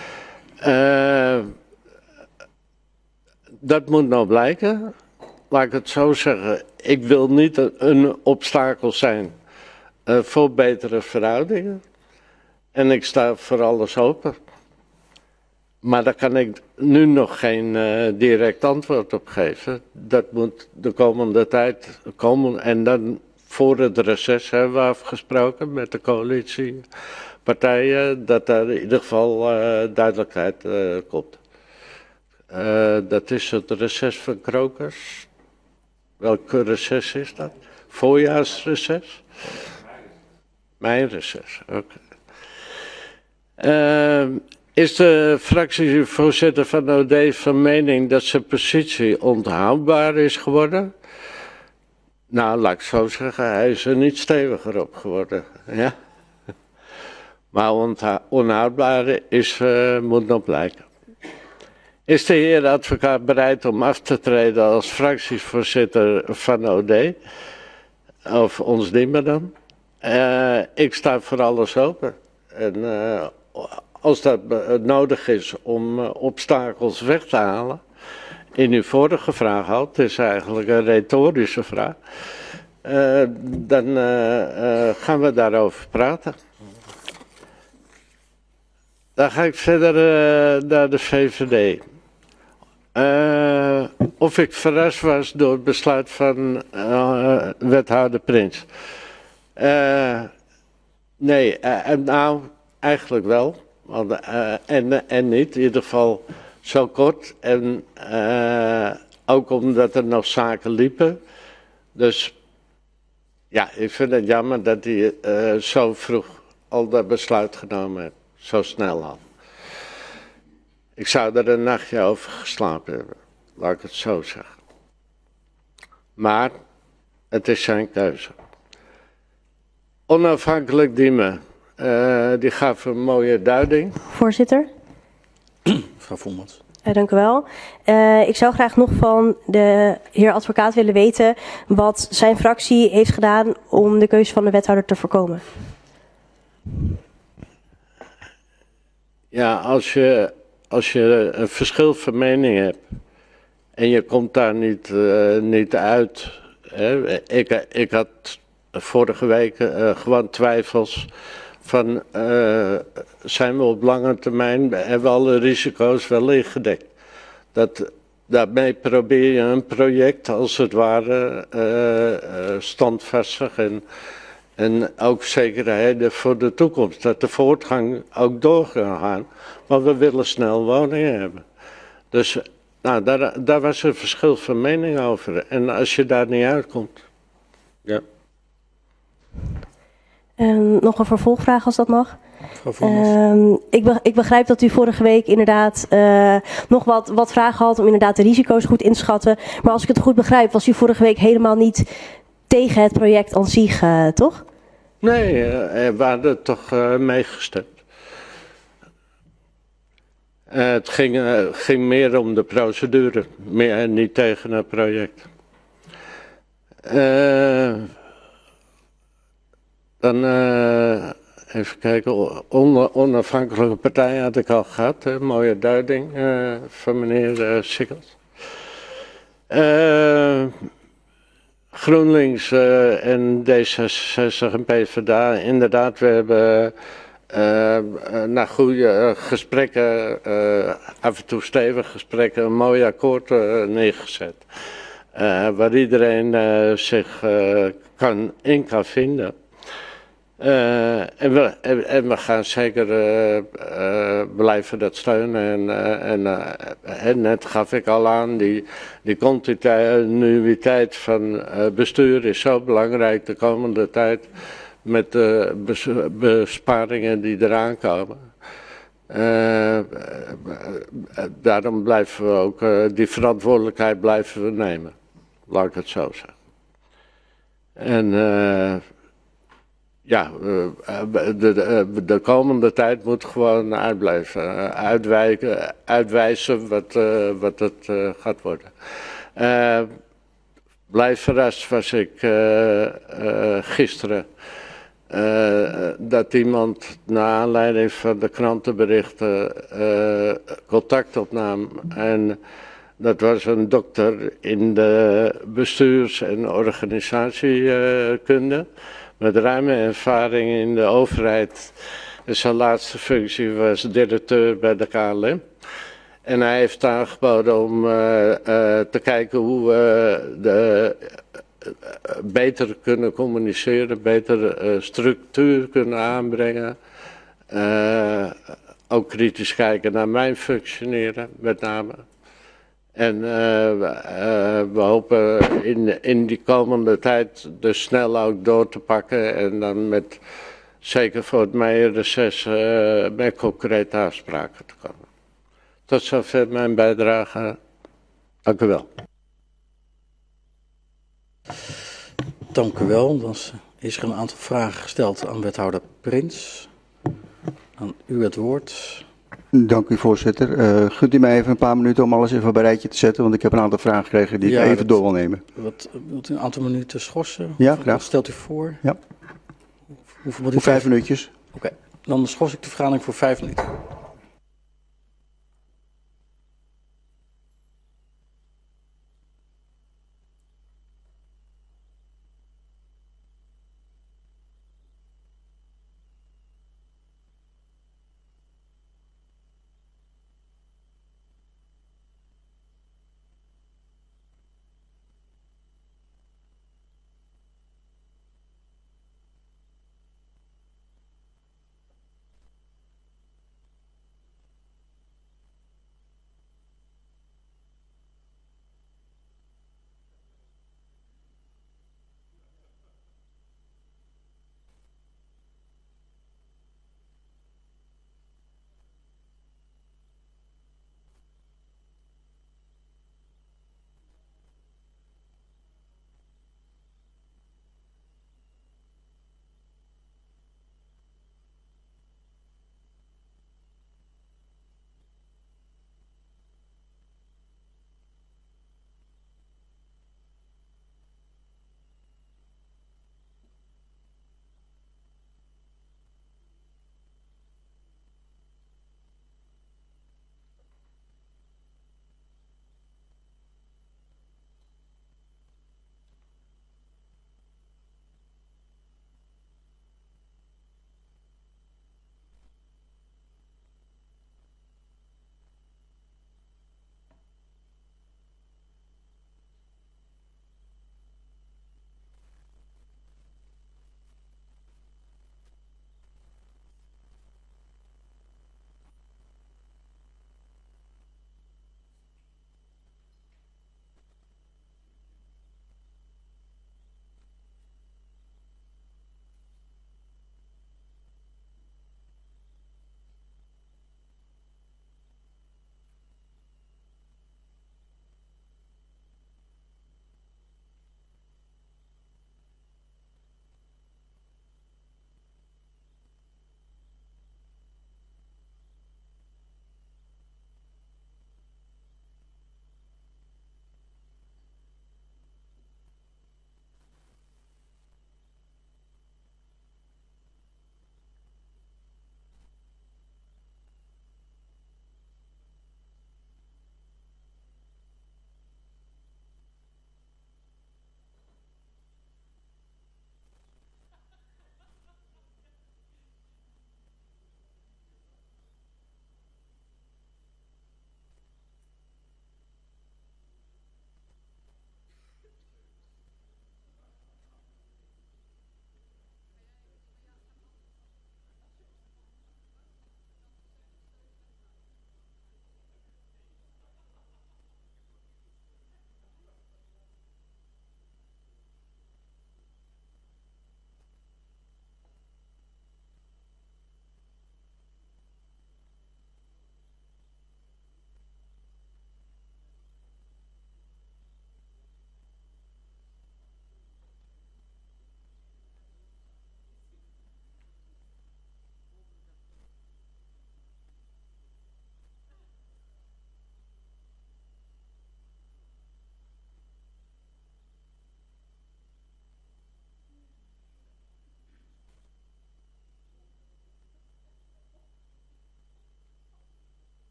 Dat moet nou blijken. Laat ik het zo zeggen. Ik wil niet een obstakel zijn voor betere verhoudingen. En ik sta voor alles open. Maar daar kan ik nu nog geen direct antwoord op geven. Dat moet de komende tijd komen. En dan voor het reces hebben we afgesproken met de coalitiepartijen dat er in ieder geval duidelijkheid komt. Dat is het reces van Krokers. Welk reces is dat? Voorjaarsreces? Mijn reces, oké. Is de fractievoorzitter van OD van mening dat zijn positie onhoudbaar is geworden? Nou, laat ik zo zeggen, hij is er niet steviger op geworden. Ja? Maar onhoudbaar moet nog blijken. Is de heer advocaat bereid om af te treden als fractievoorzitter van OD? Of ons Diemen dan? Ik sta voor alles open. En als dat nodig is om obstakels weg te halen. In uw vorige vraag had, het is eigenlijk een retorische vraag. Dan gaan we daarover praten. Dan ga ik verder naar de VVD. Of ik verrast was door het besluit van wethouder Prins. Nee, nou eigenlijk wel. En niet, in ieder geval zo kort. En ook omdat er nog zaken liepen. Dus ja, ik vind het jammer dat hij zo vroeg al dat besluit genomen heeft. Zo snel al. Ik zou er een nachtje over geslapen hebben. Laat ik het zo zeggen. Maar het is zijn keuze. Onafhankelijk Diemen. Die gaf een mooie duiding. Voorzitter. Mevrouw Voelmans. Dank u wel. Ik zou graag nog van de heer advocaat willen weten wat zijn fractie heeft gedaan om de keuze van de wethouder te voorkomen. Ja, als je een verschil van mening hebt en je komt daar niet uit. Hè. Ik had vorige week gewoon twijfels van zijn we op lange termijn, hebben we alle risico's wel ingedekt. Daarmee probeer je een project als het ware standvastig en ook zekerheden voor de toekomst. Dat de voortgang ook door kan gaan. Maar we willen snel woningen hebben. Dus nou, daar was een verschil van mening over. En als je daar niet uitkomt. Ja. Nog een vervolgvraag als dat mag. Ik begrijp dat u vorige week inderdaad nog wat vragen had om inderdaad de risico's goed in te schatten. Maar als ik het goed begrijp was u vorige week helemaal niet tegen het project aan zich, toch? Nee, we hadden toch meegestemd. Het ging meer om de procedure, meer niet tegen het project. Dan even kijken, onafhankelijke partij had ik al gehad, hè, mooie duiding van meneer Sikkels. GroenLinks en D66 en PvdA, inderdaad, we hebben na goede gesprekken, af en toe stevige gesprekken, een mooi akkoord neergezet. Waar iedereen zich in kan vinden. En we gaan zeker blijven dat steunen. En net gaf ik al aan, die continuïteit van bestuur is zo belangrijk de komende tijd. Met de besparingen die eraan komen. Daarom blijven we ook die verantwoordelijkheid blijven we nemen. Laat ik het zo zeggen. En ja, de komende tijd moet gewoon uitwijzen wat het gaat worden. Blijf verrast was ik gisteren. Dat iemand naar aanleiding van de krantenberichten contact opnam. En dat was een dokter in de bestuurs- en organisatiekunde. Met ruime ervaring in de overheid. Zijn laatste functie was directeur bij de KLM. En hij heeft aangeboden om te kijken hoe we beter kunnen communiceren, beter structuur kunnen aanbrengen. Ook kritisch kijken naar mijn functioneren, met name. En we hopen in die komende tijd dus snel ook door te pakken en dan met, zeker voor het meireces, met concrete afspraken te komen. Tot zover mijn bijdrage. Dank u wel. Dank u wel. Dan is er een aantal vragen gesteld aan wethouder Prins. Aan u het woord. Dank u, voorzitter. Gunt u mij even een paar minuten om alles even op een rijtje te zetten, want ik heb een aantal vragen gekregen die ik even door wil nemen. Wilt u een aantal minuten schorsen? Ja, graag. Wat stelt u voor? Ja. Hoeveel moet u? Voor 5 minuutjes. Oké. Dan schors ik de vergadering voor 5 minuten.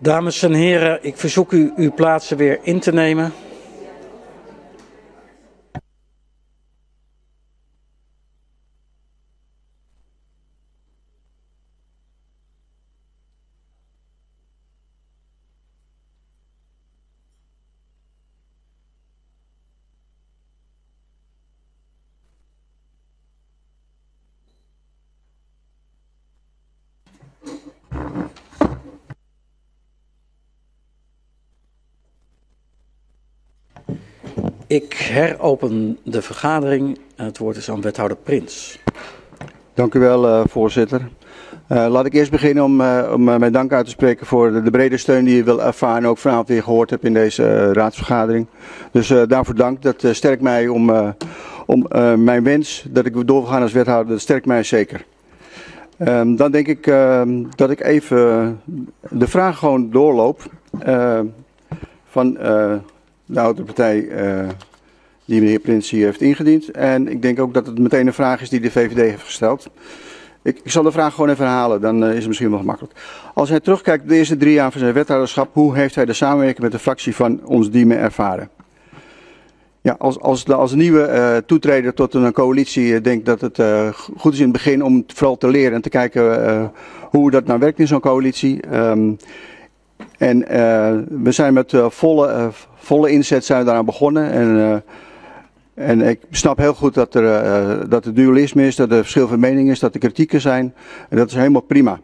Dames en heren, ik verzoek u uw plaatsen weer in te nemen. Ik heropen de vergadering en het woord is aan wethouder Prins. Dank u wel, voorzitter. Laat ik eerst beginnen om mijn dank uit te spreken voor de brede steun die je wil ervaren, ook vanavond weer gehoord hebt in deze raadsvergadering. Dus daarvoor dank. Dat sterkt mij om mijn wens dat ik door wil gaan als wethouder, dat sterkt mij zeker. Dan denk ik dat ik even de vraag gewoon doorloop van de oude partij die meneer Prins hier heeft ingediend. En ik denk ook dat het meteen een vraag is die de VVD heeft gesteld. Ik zal de vraag gewoon even herhalen, dan is het misschien wel gemakkelijk. Als hij terugkijkt de eerste 3 jaar van zijn wethouderschap, hoe heeft hij de samenwerking met de fractie van Ons Diemen ervaren? Ja, als nieuwe toetreder tot een coalitie denk dat het goed is in het begin om vooral te leren en te kijken hoe dat nou werkt in zo'n coalitie. We zijn met volle inzet zijn we daaraan begonnen. En ik snap heel goed dat er dualisme is, dat er verschil van mening is, dat er kritieken zijn. En dat is helemaal prima.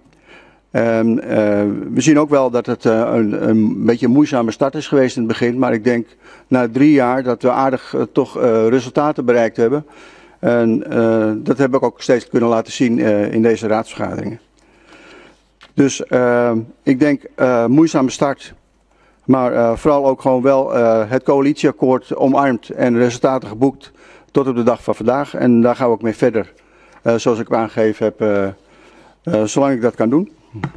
We zien ook wel dat het een beetje een moeizame start is geweest in het begin. Maar ik denk na 3 jaar dat we aardig toch resultaten bereikt hebben. En dat heb ik ook steeds kunnen laten zien in deze raadsvergaderingen. Dus ik denk moeizame start. Maar vooral ook gewoon wel het coalitieakkoord omarmd en resultaten geboekt tot op de dag van vandaag. En daar gaan we ook mee verder, zoals ik aangegeven heb, zolang ik dat kan doen.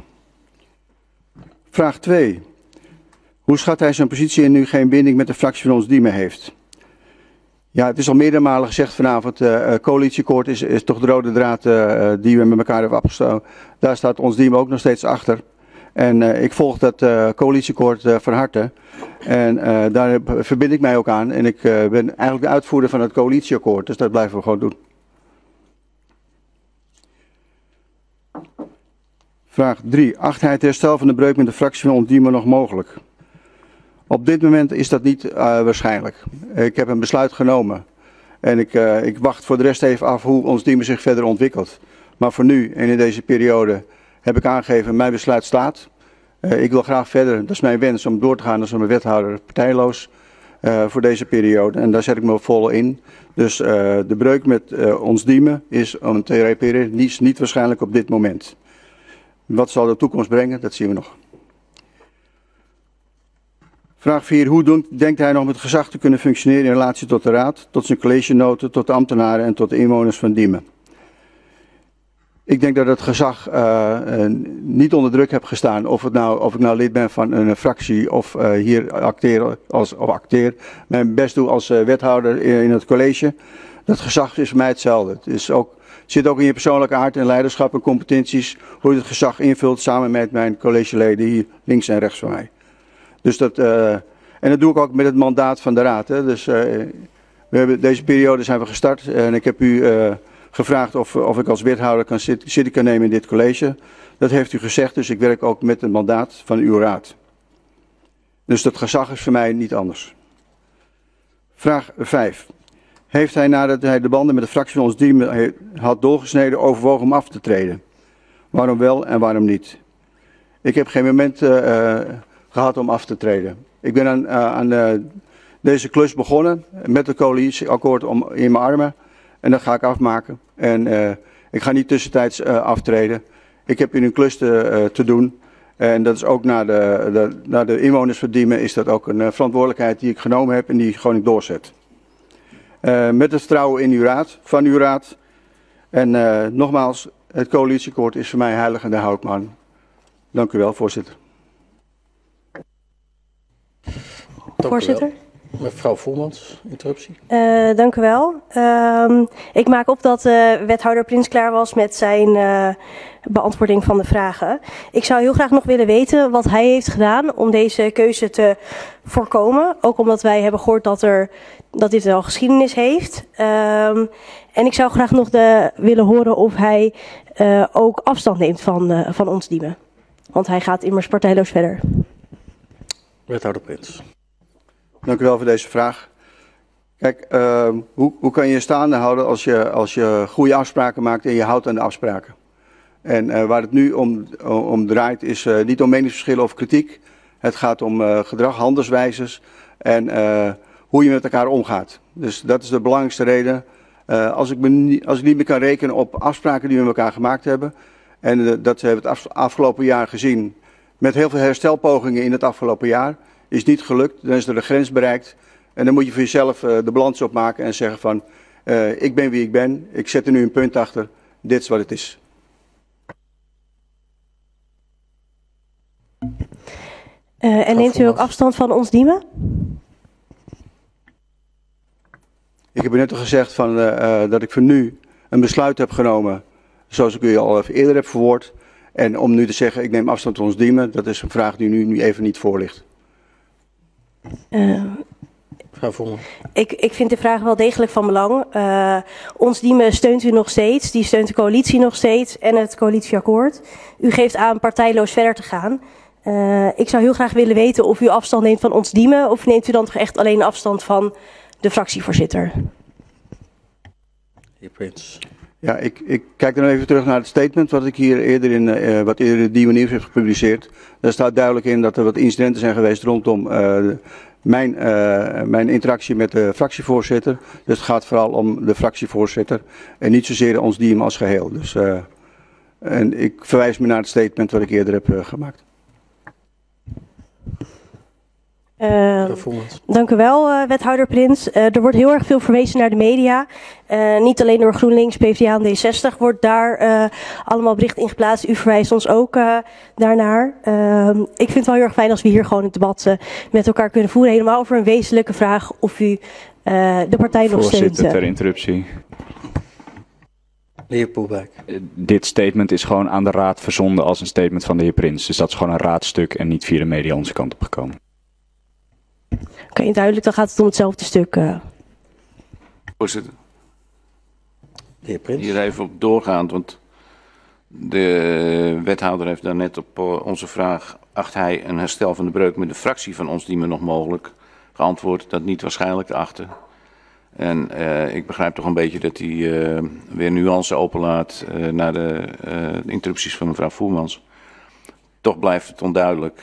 Vraag 2. Hoe schat hij zijn positie in nu geen binding met de fractie van Ons Diemen heeft? Ja, het is al meerdere malen gezegd vanavond, coalitieakkoord is toch de rode draad die we met elkaar hebben afgestoken. Daar staat Ons Diemen ook nog steeds achter. En ik volg dat coalitieakkoord van harte. En daar verbind ik mij ook aan. En ik ben eigenlijk de uitvoerder van het coalitieakkoord. Dus dat blijven we gewoon doen. Vraag 3. Acht hij het herstel van de breuk met de fractie van Ons Diemen nog mogelijk? Op dit moment is dat niet waarschijnlijk. Ik heb een besluit genomen. En ik wacht voor de rest even af hoe Ons Diemen zich verder ontwikkelt. Maar voor nu en in deze periode heb ik aangegeven, mijn besluit staat. Ik wil graag verder, dat is mijn wens, om door te gaan als een wethouder partijloos voor deze periode. En daar zet ik me vol in. Dus de breuk met Ons Diemen is, om te repareren, niet waarschijnlijk op dit moment. Wat zal de toekomst brengen, dat zien we nog. Vraag 4. Hoe denkt hij nog met gezag te kunnen functioneren in relatie tot de raad, tot zijn collegenoten, tot de ambtenaren en tot de inwoners van Diemen? Ik denk dat het gezag niet onder druk heb gestaan of ik nou lid ben van een fractie of hier acteer. Mijn best doe als wethouder in het college. Dat gezag is voor mij hetzelfde. Het zit ook in je persoonlijke aard en leiderschap en competenties hoe je het gezag invult samen met mijn collegeleden hier links en rechts van mij. Dus en dat doe ik ook met het mandaat van de raad. Hè. Dus deze periode zijn we gestart en ik heb u gevraagd of ik als wethouder zitting kan nemen in dit college. Dat heeft u gezegd, dus ik werk ook met het mandaat van uw raad. Dus dat gezag is voor mij niet anders. Vraag 5. Heeft hij nadat hij de banden met de fractie van Ons Diemen had doorgesneden overwogen om af te treden? Waarom wel en waarom niet? Ik heb geen moment gehad om af te treden. Ik ben aan deze klus begonnen met het coalitieakkoord in mijn armen. En dat ga ik afmaken. En ik ga niet tussentijds aftreden. Ik heb hier een klus te doen. En dat is ook naar de inwoners van Diemen is dat ook een verantwoordelijkheid die ik genomen heb en die ik gewoon doorzet. Met het vertrouwen in uw raad, van uw raad. En nogmaals, het coalitieakkoord is voor mij heilig en daar hou ik me aan. Dank u wel, voorzitter. Voorzitter? Mevrouw Voermans, interruptie. Dank u wel. Ik maak op dat wethouder Prins klaar was met zijn beantwoording van de vragen. Ik zou heel graag nog willen weten wat hij heeft gedaan om deze keuze te voorkomen. Ook omdat wij hebben gehoord dat dit wel geschiedenis heeft. En ik zou graag nog willen horen of hij ook afstand neemt van ons Diemen. Want hij gaat immers partijloos verder. Wethouder Prins. Dank u wel voor deze vraag. Kijk, hoe kan je staande houden als je goede afspraken maakt en je houdt aan de afspraken? En waar het nu om draait is niet om meningsverschillen of kritiek. Het gaat om gedrag, handelwijzes en hoe je met elkaar omgaat. Dus dat is de belangrijkste reden. Als ik niet meer kan rekenen op afspraken die we met elkaar gemaakt hebben. En dat hebben we het afgelopen jaar gezien met heel veel herstelpogingen in het afgelopen jaar. Is niet gelukt, dan is er een grens bereikt. En dan moet je voor jezelf de balans opmaken en zeggen van ik ben wie ik ben, ik zet er nu een punt achter, dit is wat het is. En neemt u ook afstand van ons Diemen? Ik heb u net al gezegd dat ik voor nu een besluit heb genomen, zoals ik u al even eerder heb verwoord. En om nu te zeggen ik neem afstand van ons Diemen, dat is een vraag die nu even niet voor ligt. Ik vind de vraag wel degelijk van belang. Ons Diemen steunt u nog steeds, die steunt de coalitie nog steeds en het coalitieakkoord. U geeft aan partijloos verder te gaan. Ik zou heel graag willen weten of u afstand neemt van ons Diemen of neemt u dan toch echt alleen afstand van de fractievoorzitter? Heer Prins. Ja, ik kijk dan even terug naar het statement wat ik hier eerder in Diemen Nieuws heb gepubliceerd. Daar staat duidelijk in dat er wat incidenten zijn geweest rondom mijn interactie met de fractievoorzitter. Dus het gaat vooral om de fractievoorzitter en niet zozeer ons Diemen als geheel. Dus, en ik verwijs me naar het statement wat ik eerder heb gemaakt. Dank u wel, wethouder Prins. Er wordt heel erg veel verwezen naar de media. Niet alleen door GroenLinks, PvdA en D60 wordt daar allemaal bericht in geplaatst. U verwijst ons ook daarnaar. Ik vind het wel heel erg fijn als we hier gewoon het debat met elkaar kunnen voeren. Helemaal over een wezenlijke vraag of u de partij nog steunt. Voorzitter, ter interruptie. De heer Poelbeek. Dit statement is gewoon aan de raad verzonden als een statement van de heer Prins. Dus dat is gewoon een raadstuk en niet via de media onze kant op gekomen. Oké, duidelijk, dan gaat het om hetzelfde stuk. Voorzitter. De heer Prins. Hier even op doorgaand, want de wethouder heeft daarnet op onze vraag, acht hij een herstel van de breuk met de fractie van ons Diemen nog mogelijk, geantwoord dat niet waarschijnlijk te achten. En ik begrijp toch een beetje dat hij weer nuance openlaat naar de interrupties van mevrouw Voermans. Toch blijft het onduidelijk.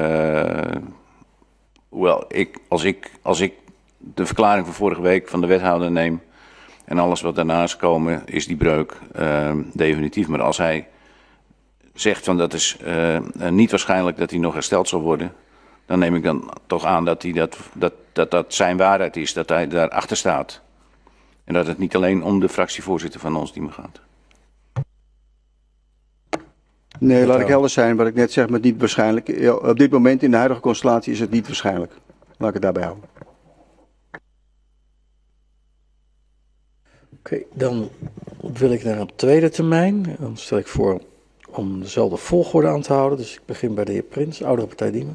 Hoewel, als ik de verklaring van vorige week van de wethouder neem en alles wat daarna is gekomen, is die breuk definitief. Maar als hij zegt van dat is niet waarschijnlijk dat hij nog hersteld zal worden, dan neem ik dan toch aan dat dat zijn waarheid is, dat hij daarachter staat. En dat het niet alleen om de fractievoorzitter van ons Diemen gaat. Nee, laat ik helder zijn. Wat ik net zeg met niet waarschijnlijk. Op dit moment in de huidige constellatie is het niet waarschijnlijk. Laat ik het daarbij houden. Oké, dan wil ik naar een tweede termijn. Dan stel ik voor om dezelfde volgorde aan te houden. Dus ik begin bij de heer Prins, Oudere Partij Diemen.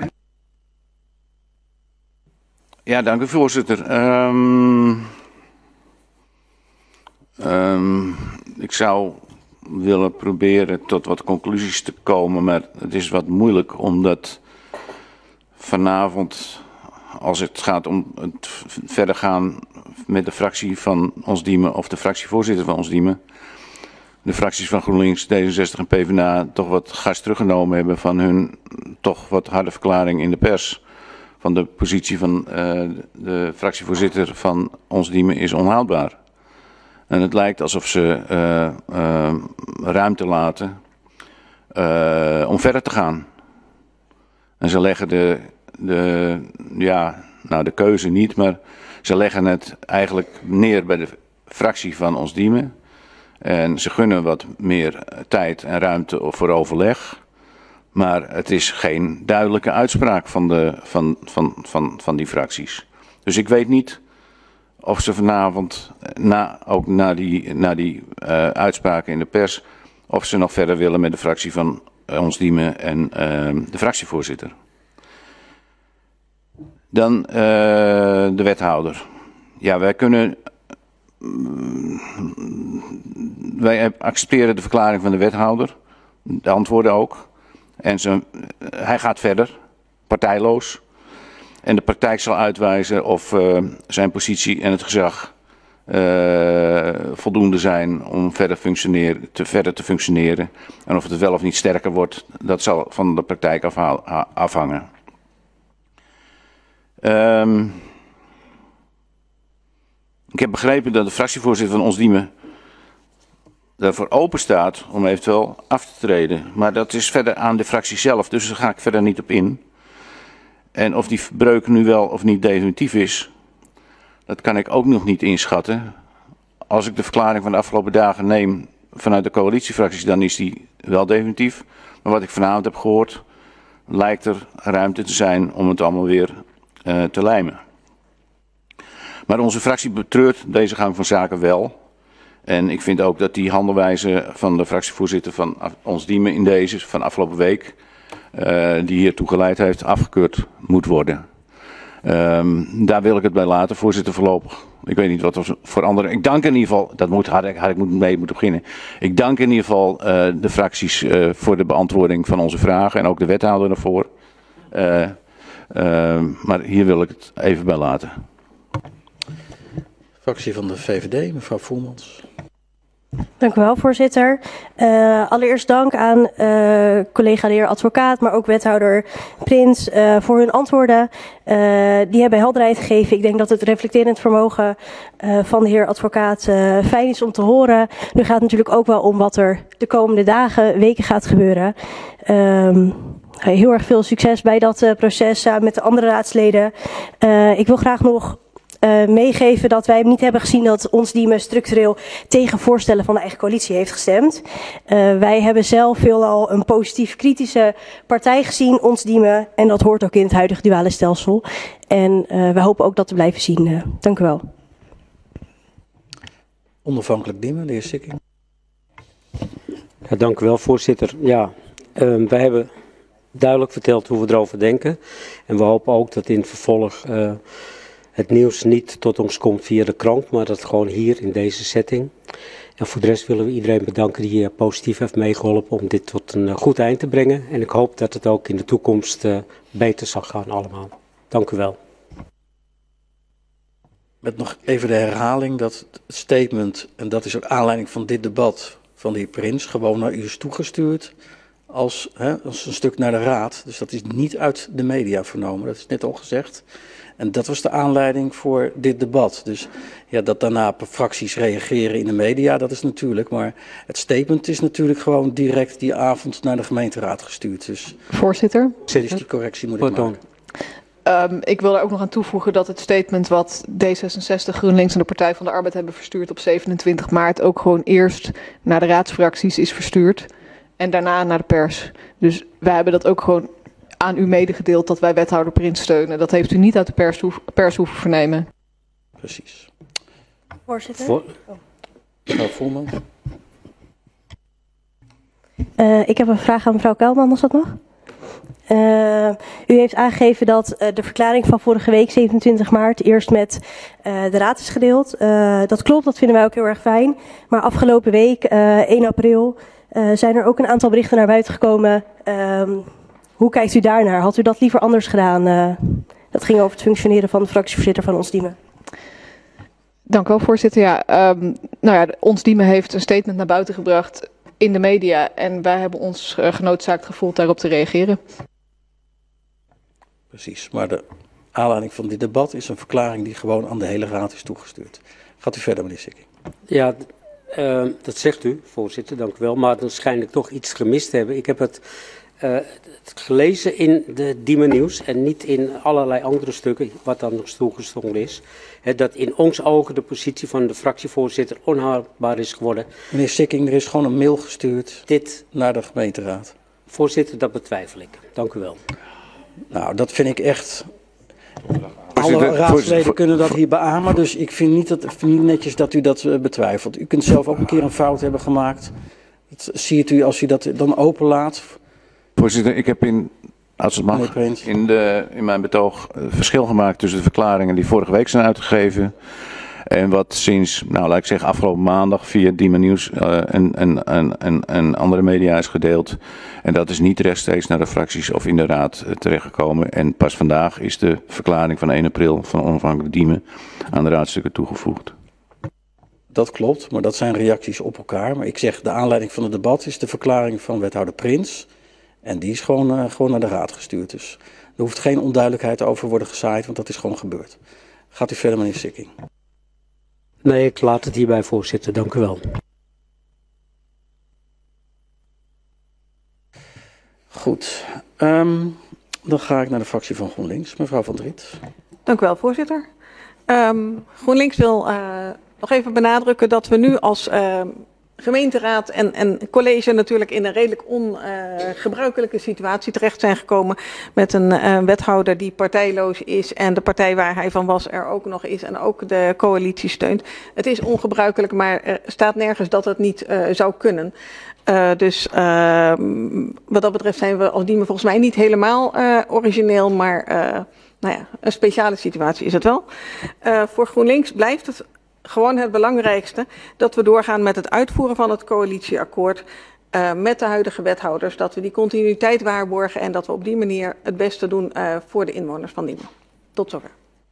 Ja, dank u voorzitter. Ik zou willen proberen tot wat conclusies te komen, maar het is wat moeilijk omdat vanavond, als het gaat om het verder gaan met de fractie van ons Diemen of de fractievoorzitter van ons Diemen, de fracties van GroenLinks, D66 en PvdA toch wat gas teruggenomen hebben van hun toch wat harde verklaring in de pers. Van de positie van de fractievoorzitter van ons Diemen is onhaalbaar. En het lijkt alsof ze ruimte laten om verder te gaan. En ze leggen de keuze niet, maar ze leggen het eigenlijk neer bij de fractie van ons Diemen. En ze gunnen wat meer tijd en ruimte voor overleg. Maar het is geen duidelijke uitspraak van die fracties. Dus ik weet niet of ze vanavond, ook na die uitspraken in de pers, of ze nog verder willen met de fractie van Ons Diemen en de fractievoorzitter. Dan de wethouder. Ja, wij accepteren de verklaring van de wethouder, de antwoorden ook. En hij gaat verder, partijloos. En de praktijk zal uitwijzen of zijn positie en het gezag voldoende zijn om verder te functioneren. En of het wel of niet sterker wordt, dat zal van de praktijk afhangen. Ik heb begrepen dat de fractievoorzitter van Ons Diemen daarvoor open staat om eventueel af te treden. Maar dat is verder aan de fractie zelf, dus daar ga ik verder niet op in. En of die breuk nu wel of niet definitief is, dat kan ik ook nog niet inschatten. Als ik de verklaring van de afgelopen dagen neem vanuit de coalitiefracties, dan is die wel definitief. Maar wat ik vanavond heb gehoord, lijkt er ruimte te zijn om het allemaal weer te lijmen. Maar onze fractie betreurt deze gang van zaken wel. En ik vind ook dat die handelwijze van de fractievoorzitter van Ons Diemen in deze van afgelopen week, die hiertoe geleid heeft, afgekeurd moet worden. Daar wil ik het bij laten, voorzitter, voorlopig. Ik weet niet wat er voor anderen. Ik dank in ieder geval, had ik mee moeten beginnen. Ik dank in ieder geval de fracties voor de beantwoording van onze vragen en ook de wethouder daarvoor. Maar hier wil ik het even bij laten. Fractie van de VVD, mevrouw Voermans. Dank u wel, voorzitter. Allereerst dank aan collega de heer advocaat, maar ook wethouder Prins voor hun antwoorden. Die hebben helderheid gegeven. Ik denk dat het reflecterend vermogen van de heer advocaat fijn is om te horen. Nu gaat het natuurlijk ook wel om wat er de komende dagen, weken gaat gebeuren. Heel erg veel succes bij dat proces samen met de andere raadsleden. Ik wil graag nog meegeven dat wij niet hebben gezien dat Ons Diemen structureel tegen voorstellen van de eigen coalitie heeft gestemd. Wij hebben zelf veelal een positief kritische partij gezien, Ons Diemen, en dat hoort ook in het huidige duale stelsel. En wij hopen ook dat te blijven zien. Dank u wel. Onafhankelijk Diemen, de heer Sikking. Ja, dank u wel, voorzitter. Ja, wij hebben duidelijk verteld hoe we erover denken. En we hopen ook dat in het vervolg het nieuws niet tot ons komt via de krant, maar dat gewoon hier in deze setting. En voor de rest willen we iedereen bedanken die hier positief heeft meegeholpen om dit tot een goed eind te brengen. En ik hoop dat het ook in de toekomst beter zal gaan allemaal. Dank u wel. Met nog even de herhaling dat het statement, en dat is ook aanleiding van dit debat van de heer Prins, gewoon naar u is toegestuurd als een stuk naar de raad. Dus dat is niet uit de media vernomen, dat is net al gezegd. En dat was de aanleiding voor dit debat. Dus ja, dat daarna fracties reageren in de media, dat is natuurlijk. Maar het statement is natuurlijk gewoon direct die avond naar de gemeenteraad gestuurd. Dus voorzitter. Dus die correctie moet ik maken. Ik wil er ook nog aan toevoegen dat het statement wat D66, GroenLinks en de Partij van de Arbeid hebben verstuurd op 27 maart ook gewoon eerst naar de raadsfracties is verstuurd en daarna naar de pers. Dus wij hebben dat ook gewoon aan u medegedeeld dat wij wethouder Prins steunen. Dat heeft u niet uit de pers hoeven vernemen. Precies. Voorzitter. Mevrouw Voerman. Ik heb een vraag aan mevrouw Kuilman, als dat mag. U heeft aangegeven dat de verklaring van vorige week, 27 maart, eerst met de raad is gedeeld. Dat klopt, dat vinden wij ook heel erg fijn. Maar afgelopen week, 1 april, zijn er ook een aantal berichten naar buiten gekomen. Hoe kijkt u daarnaar? Had u dat liever anders gedaan? Dat ging over het functioneren van de fractievoorzitter van Ons Diemen. Dank u wel, voorzitter. Ja, Ons Diemen heeft een statement naar buiten gebracht in de media en wij hebben ons genoodzaakt gevoeld daarop te reageren. Precies, maar de aanleiding van dit debat is een verklaring die gewoon aan de hele raad is toegestuurd. Gaat u verder, meneer Sikking. Ja, dat zegt u, voorzitter, dank u wel. Maar dan schijn ik toch iets gemist te hebben. Ik heb het gelezen in de Diemen Nieuws en niet in allerlei andere stukken, wat dan nog toegestonden is. Dat in ons ogen de positie van de fractievoorzitter onhaalbaar is geworden. Meneer Sikking, er is gewoon een mail gestuurd naar de gemeenteraad. Voorzitter, dat betwijfel ik. Dank u wel. Nou, dat vind ik echt Alle raadsleden kunnen dat hier beamen, dus ik vind niet netjes dat u dat betwijfelt. U kunt zelf ook een keer een fout hebben gemaakt. Dat ziet u als u dat dan openlaat. Voorzitter, ik heb als het mag, in mijn betoog verschil gemaakt tussen de verklaringen die vorige week zijn uitgegeven en wat sinds, laat ik zeggen, afgelopen maandag via Diemen Nieuws en andere media is gedeeld. En dat is niet rechtstreeks naar de fracties of in de raad terechtgekomen. En pas vandaag is de verklaring van 1 april van onafhankelijk Diemen aan de raadstukken toegevoegd. Dat klopt, maar dat zijn reacties op elkaar. Maar ik zeg, de aanleiding van het debat is de verklaring van wethouder Prins. En die is gewoon naar de raad gestuurd. Dus er hoeft geen onduidelijkheid over worden gezaaid, want dat is gewoon gebeurd. Gaat u verder, meneer Sikking? Nee, ik laat het hierbij, voorzitter. Dank u wel. Goed. Dan ga ik naar de fractie van GroenLinks. Mevrouw Van Driet. Dank u wel, voorzitter. GroenLinks wil nog even benadrukken dat we nu als gemeenteraad en college natuurlijk in een redelijk ongebruikelijke situatie terecht zijn gekomen met een wethouder die partijloos is en de partij waar hij van was er ook nog is en ook de coalitie steunt. Het is ongebruikelijk, maar er staat nergens dat het niet zou kunnen. Dus wat dat betreft zijn we als Diemen volgens mij niet helemaal origineel, maar een speciale situatie is het wel. Voor GroenLinks blijft het gewoon het belangrijkste dat we doorgaan met het uitvoeren van het coalitieakkoord met de huidige wethouders. Dat we die continuïteit waarborgen en dat we op die manier het beste doen voor de inwoners van Diemen. Tot zover.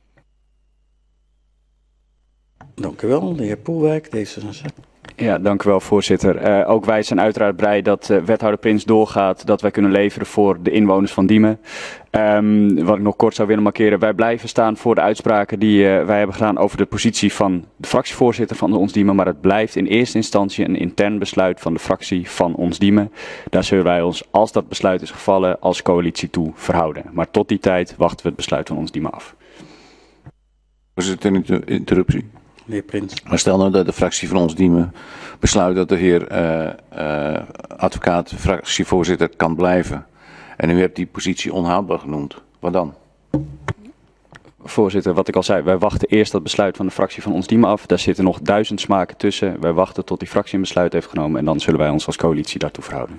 Dank u wel, de heer Poelwijk, D66. Ja, dank u wel, voorzitter. Ook wij zijn uiteraard blij dat wethouder Prins doorgaat, dat wij kunnen leveren voor de inwoners van Diemen. Wat ik nog kort zou willen markeren, wij blijven staan voor de uitspraken die wij hebben gedaan over de positie van de fractievoorzitter van ons Diemen, maar het blijft in eerste instantie een intern besluit van de fractie van ons Diemen. Daar zullen wij ons, als dat besluit is gevallen, als coalitie toe verhouden. Maar tot die tijd wachten we het besluit van ons Diemen af. Voorzitter, een interruptie. Meneer Prins. Maar stel nou dat de fractie van ons Diemen besluit dat de heer advocaat, fractievoorzitter, kan blijven. En u hebt die positie onhoudbaar genoemd. Wat dan? Voorzitter, wat ik al zei, wij wachten eerst dat besluit van de fractie van ons Diemen af. Daar zitten nog 1000 smaken tussen. Wij wachten tot die fractie een besluit heeft genomen en dan zullen wij ons als coalitie daartoe verhouden.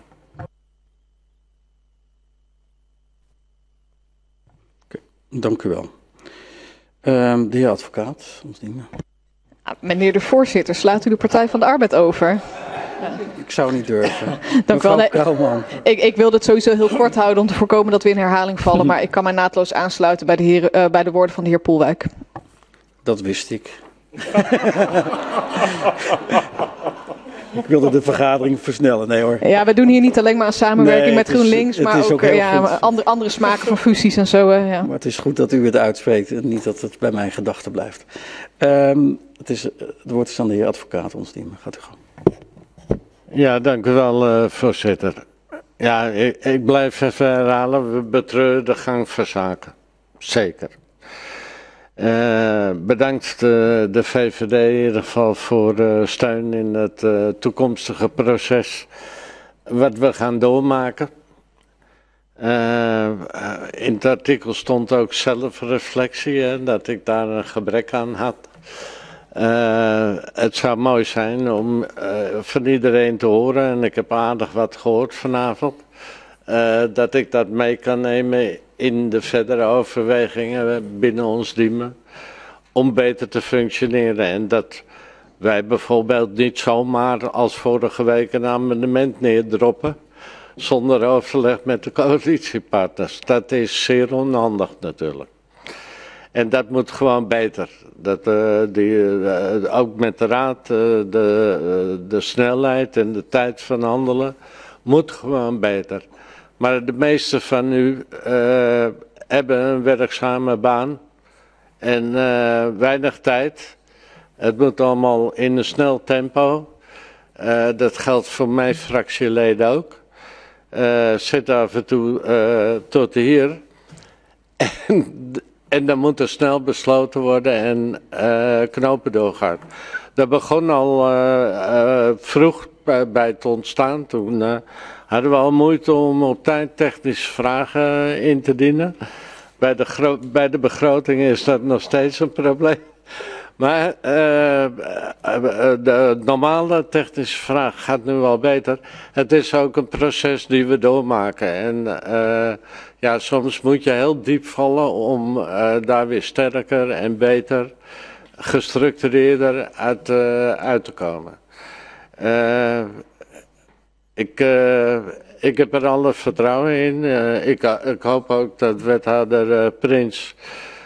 Okay, dank u wel. De heer advocaat, ons Diemen. Meneer de voorzitter, slaat u de Partij van de Arbeid over? Ik zou niet durven. Dank u wel. Ik wilde het sowieso heel kort houden om te voorkomen dat we in herhaling vallen. Maar ik kan mij naadloos aansluiten bij de woorden van de heer Poelwijk. Dat wist ik. Ik wilde de vergadering versnellen, nee hoor. Ja, we doen hier niet alleen maar aan samenwerking met GroenLinks, maar ook andere smaken van fusies en zo. Ja. Maar het is goed dat u het uitspreekt en niet dat het bij mijn gedachten blijft. Het woord is aan de heer advocaat, ons Diemen. Gaat u gang. Ja, dank u wel, voorzitter. Ja, ik blijf even herhalen, we betreuren de gang van zaken. Zeker. Bedankt de VVD in ieder geval voor steun in het toekomstige proces wat we gaan doormaken. In het artikel stond ook zelfreflectie, dat ik daar een gebrek aan had. Het zou mooi zijn om van iedereen te horen, en ik heb aardig wat gehoord vanavond, dat ik dat mee kan nemen in de verdere overwegingen binnen ons Diemen om beter te functioneren. En dat wij bijvoorbeeld niet zomaar als vorige week een amendement neerdroppen zonder overleg met de coalitiepartners. Dat is zeer onhandig natuurlijk. En dat moet gewoon beter. Dat, ook met de raad, de snelheid en de tijd van handelen moet gewoon beter. Maar de meeste van u hebben een werkzame baan en weinig tijd. Het moet allemaal in een snel tempo. Dat geldt voor mijn fractieleden ook. Zit af en toe tot hier. En dan moet er snel besloten worden en knopen doorgaan. Dat begon al vroeg bij te ontstaan. Toen hadden we al moeite om op tijd technische vragen in te dienen. bij de begroting is dat nog steeds een probleem. Maar de normale technische vraag gaat nu wel beter. Het is ook een proces die we doormaken. En ja, soms moet je heel diep vallen om daar weer sterker en beter, gestructureerder uit te komen. Ik heb er alle vertrouwen in. Ik hoop ook dat wethouder Prins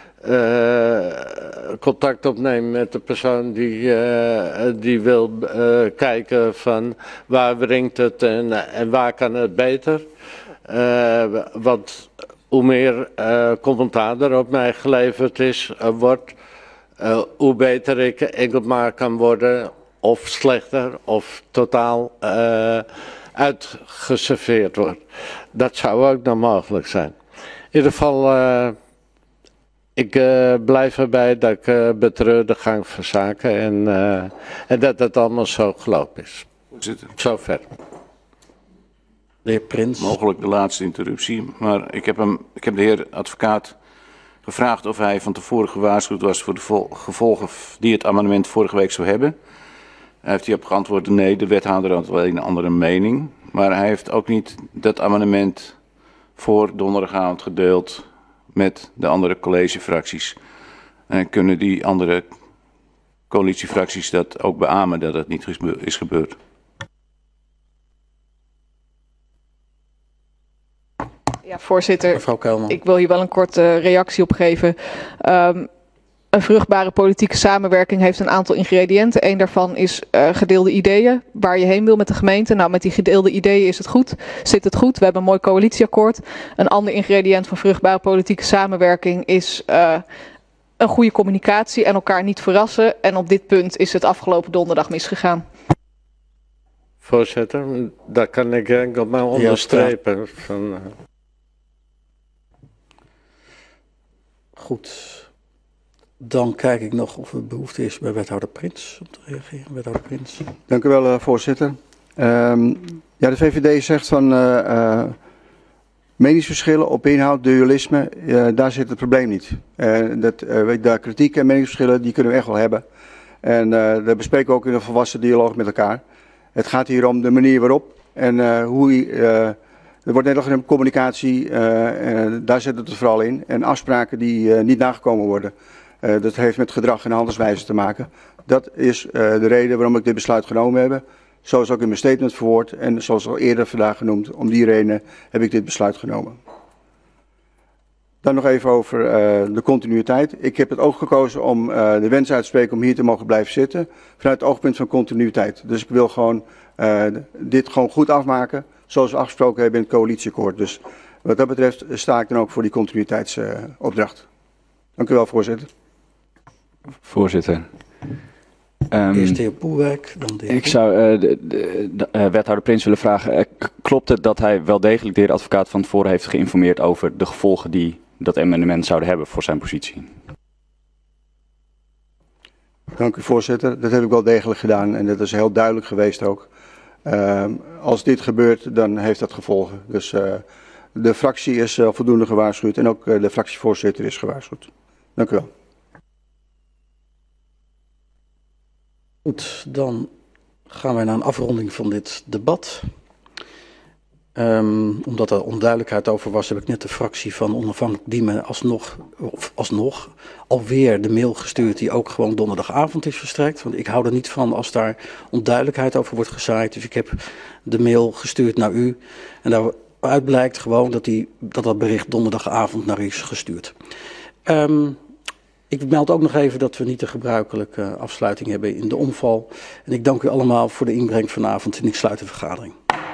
contact opneemt met de persoon die wil kijken van waar brengt het en waar kan het beter. Want hoe meer commentaar er op mij geleverd wordt, hoe beter ik het maar kan worden, of slechter, of totaal uitgeserveerd wordt. Dat zou ook nog mogelijk zijn. In ieder geval, ik blijf erbij dat ik betreur de gang van zaken en dat het allemaal zo gelopen is. Zover. De heer Prins. Mogelijk de laatste interruptie, maar ik heb de heer advocaat gevraagd of hij van tevoren gewaarschuwd was voor de gevolgen die het amendement vorige week zou hebben. Hij heeft hierop geantwoord nee, de wethouder had wel een andere mening. Maar hij heeft ook niet dat amendement voor donderdagavond gedeeld met de andere collegefracties. En kunnen die andere coalitiefracties dat ook beamen dat het niet is gebeurd? Ja, voorzitter. Mevrouw Kuilman. Ik wil hier wel een korte reactie op geven. Een vruchtbare politieke samenwerking heeft een aantal ingrediënten. Eén daarvan is gedeelde ideeën, waar je heen wil met de gemeente. Nou, met die gedeelde ideeën zit het goed. We hebben een mooi coalitieakkoord. Een ander ingrediënt van vruchtbare politieke samenwerking is een goede communicatie en elkaar niet verrassen. En op dit punt is het afgelopen donderdag misgegaan. Voorzitter, dat kan ik enkel maar onderstrepen. Goed. Dan kijk ik nog of er behoefte is bij wethouder Prins om te reageren. Wethouder Prins. Dank u wel, voorzitter. Ja, de VVD zegt van meningsverschillen op inhoud, dualisme, daar zit het probleem niet. De kritiek en meningsverschillen, die kunnen we echt wel hebben. En dat bespreken we ook in een volwassen dialoog met elkaar. Het gaat hier om de manier waarop en hoe er wordt net nog een communicatie, daar zit het vooral in. En afspraken die niet nagekomen worden. Dat heeft met gedrag en handelswijze te maken. Dat is de reden waarom ik dit besluit genomen heb. Zoals ook in mijn statement verwoord en zoals al eerder vandaag genoemd. Om die reden heb ik dit besluit genomen. Dan nog even over de continuïteit. Ik heb het ook gekozen om de wens uit te spreken om hier te mogen blijven zitten. Vanuit het oogpunt van continuïteit. Dus ik wil gewoon dit gewoon goed afmaken. Zoals we afgesproken hebben in het coalitieakkoord. Dus wat dat betreft sta ik dan ook voor die continuïteitsopdracht. Dank u wel, voorzitter. Voorzitter. Eerst de heer Poelwijk, dan de heer Ik zou de wethouder Prins willen vragen. Klopt het dat hij wel degelijk de heer advocaat van tevoren heeft geïnformeerd over de gevolgen die dat amendement zouden hebben voor zijn positie? Dank u, voorzitter. Dat heb ik wel degelijk gedaan en dat is heel duidelijk geweest ook. Als dit gebeurt, dan heeft dat gevolgen. Dus de fractie is voldoende gewaarschuwd en ook de fractievoorzitter is gewaarschuwd. Dank u wel. Goed, dan gaan wij naar een afronding van dit debat. Omdat er onduidelijkheid over was, heb ik net de fractie van Onafhankelijk Diemen alsnog alweer de mail gestuurd die ook gewoon donderdagavond is verstrekt. Want ik hou er niet van als daar onduidelijkheid over wordt gezaaid. Dus ik heb de mail gestuurd naar u en daaruit blijkt gewoon dat bericht donderdagavond naar u is gestuurd. Ik meld ook nog even dat we niet de gebruikelijke afsluiting hebben in de omval. En ik dank u allemaal voor de inbreng vanavond en ik sluit de vergadering.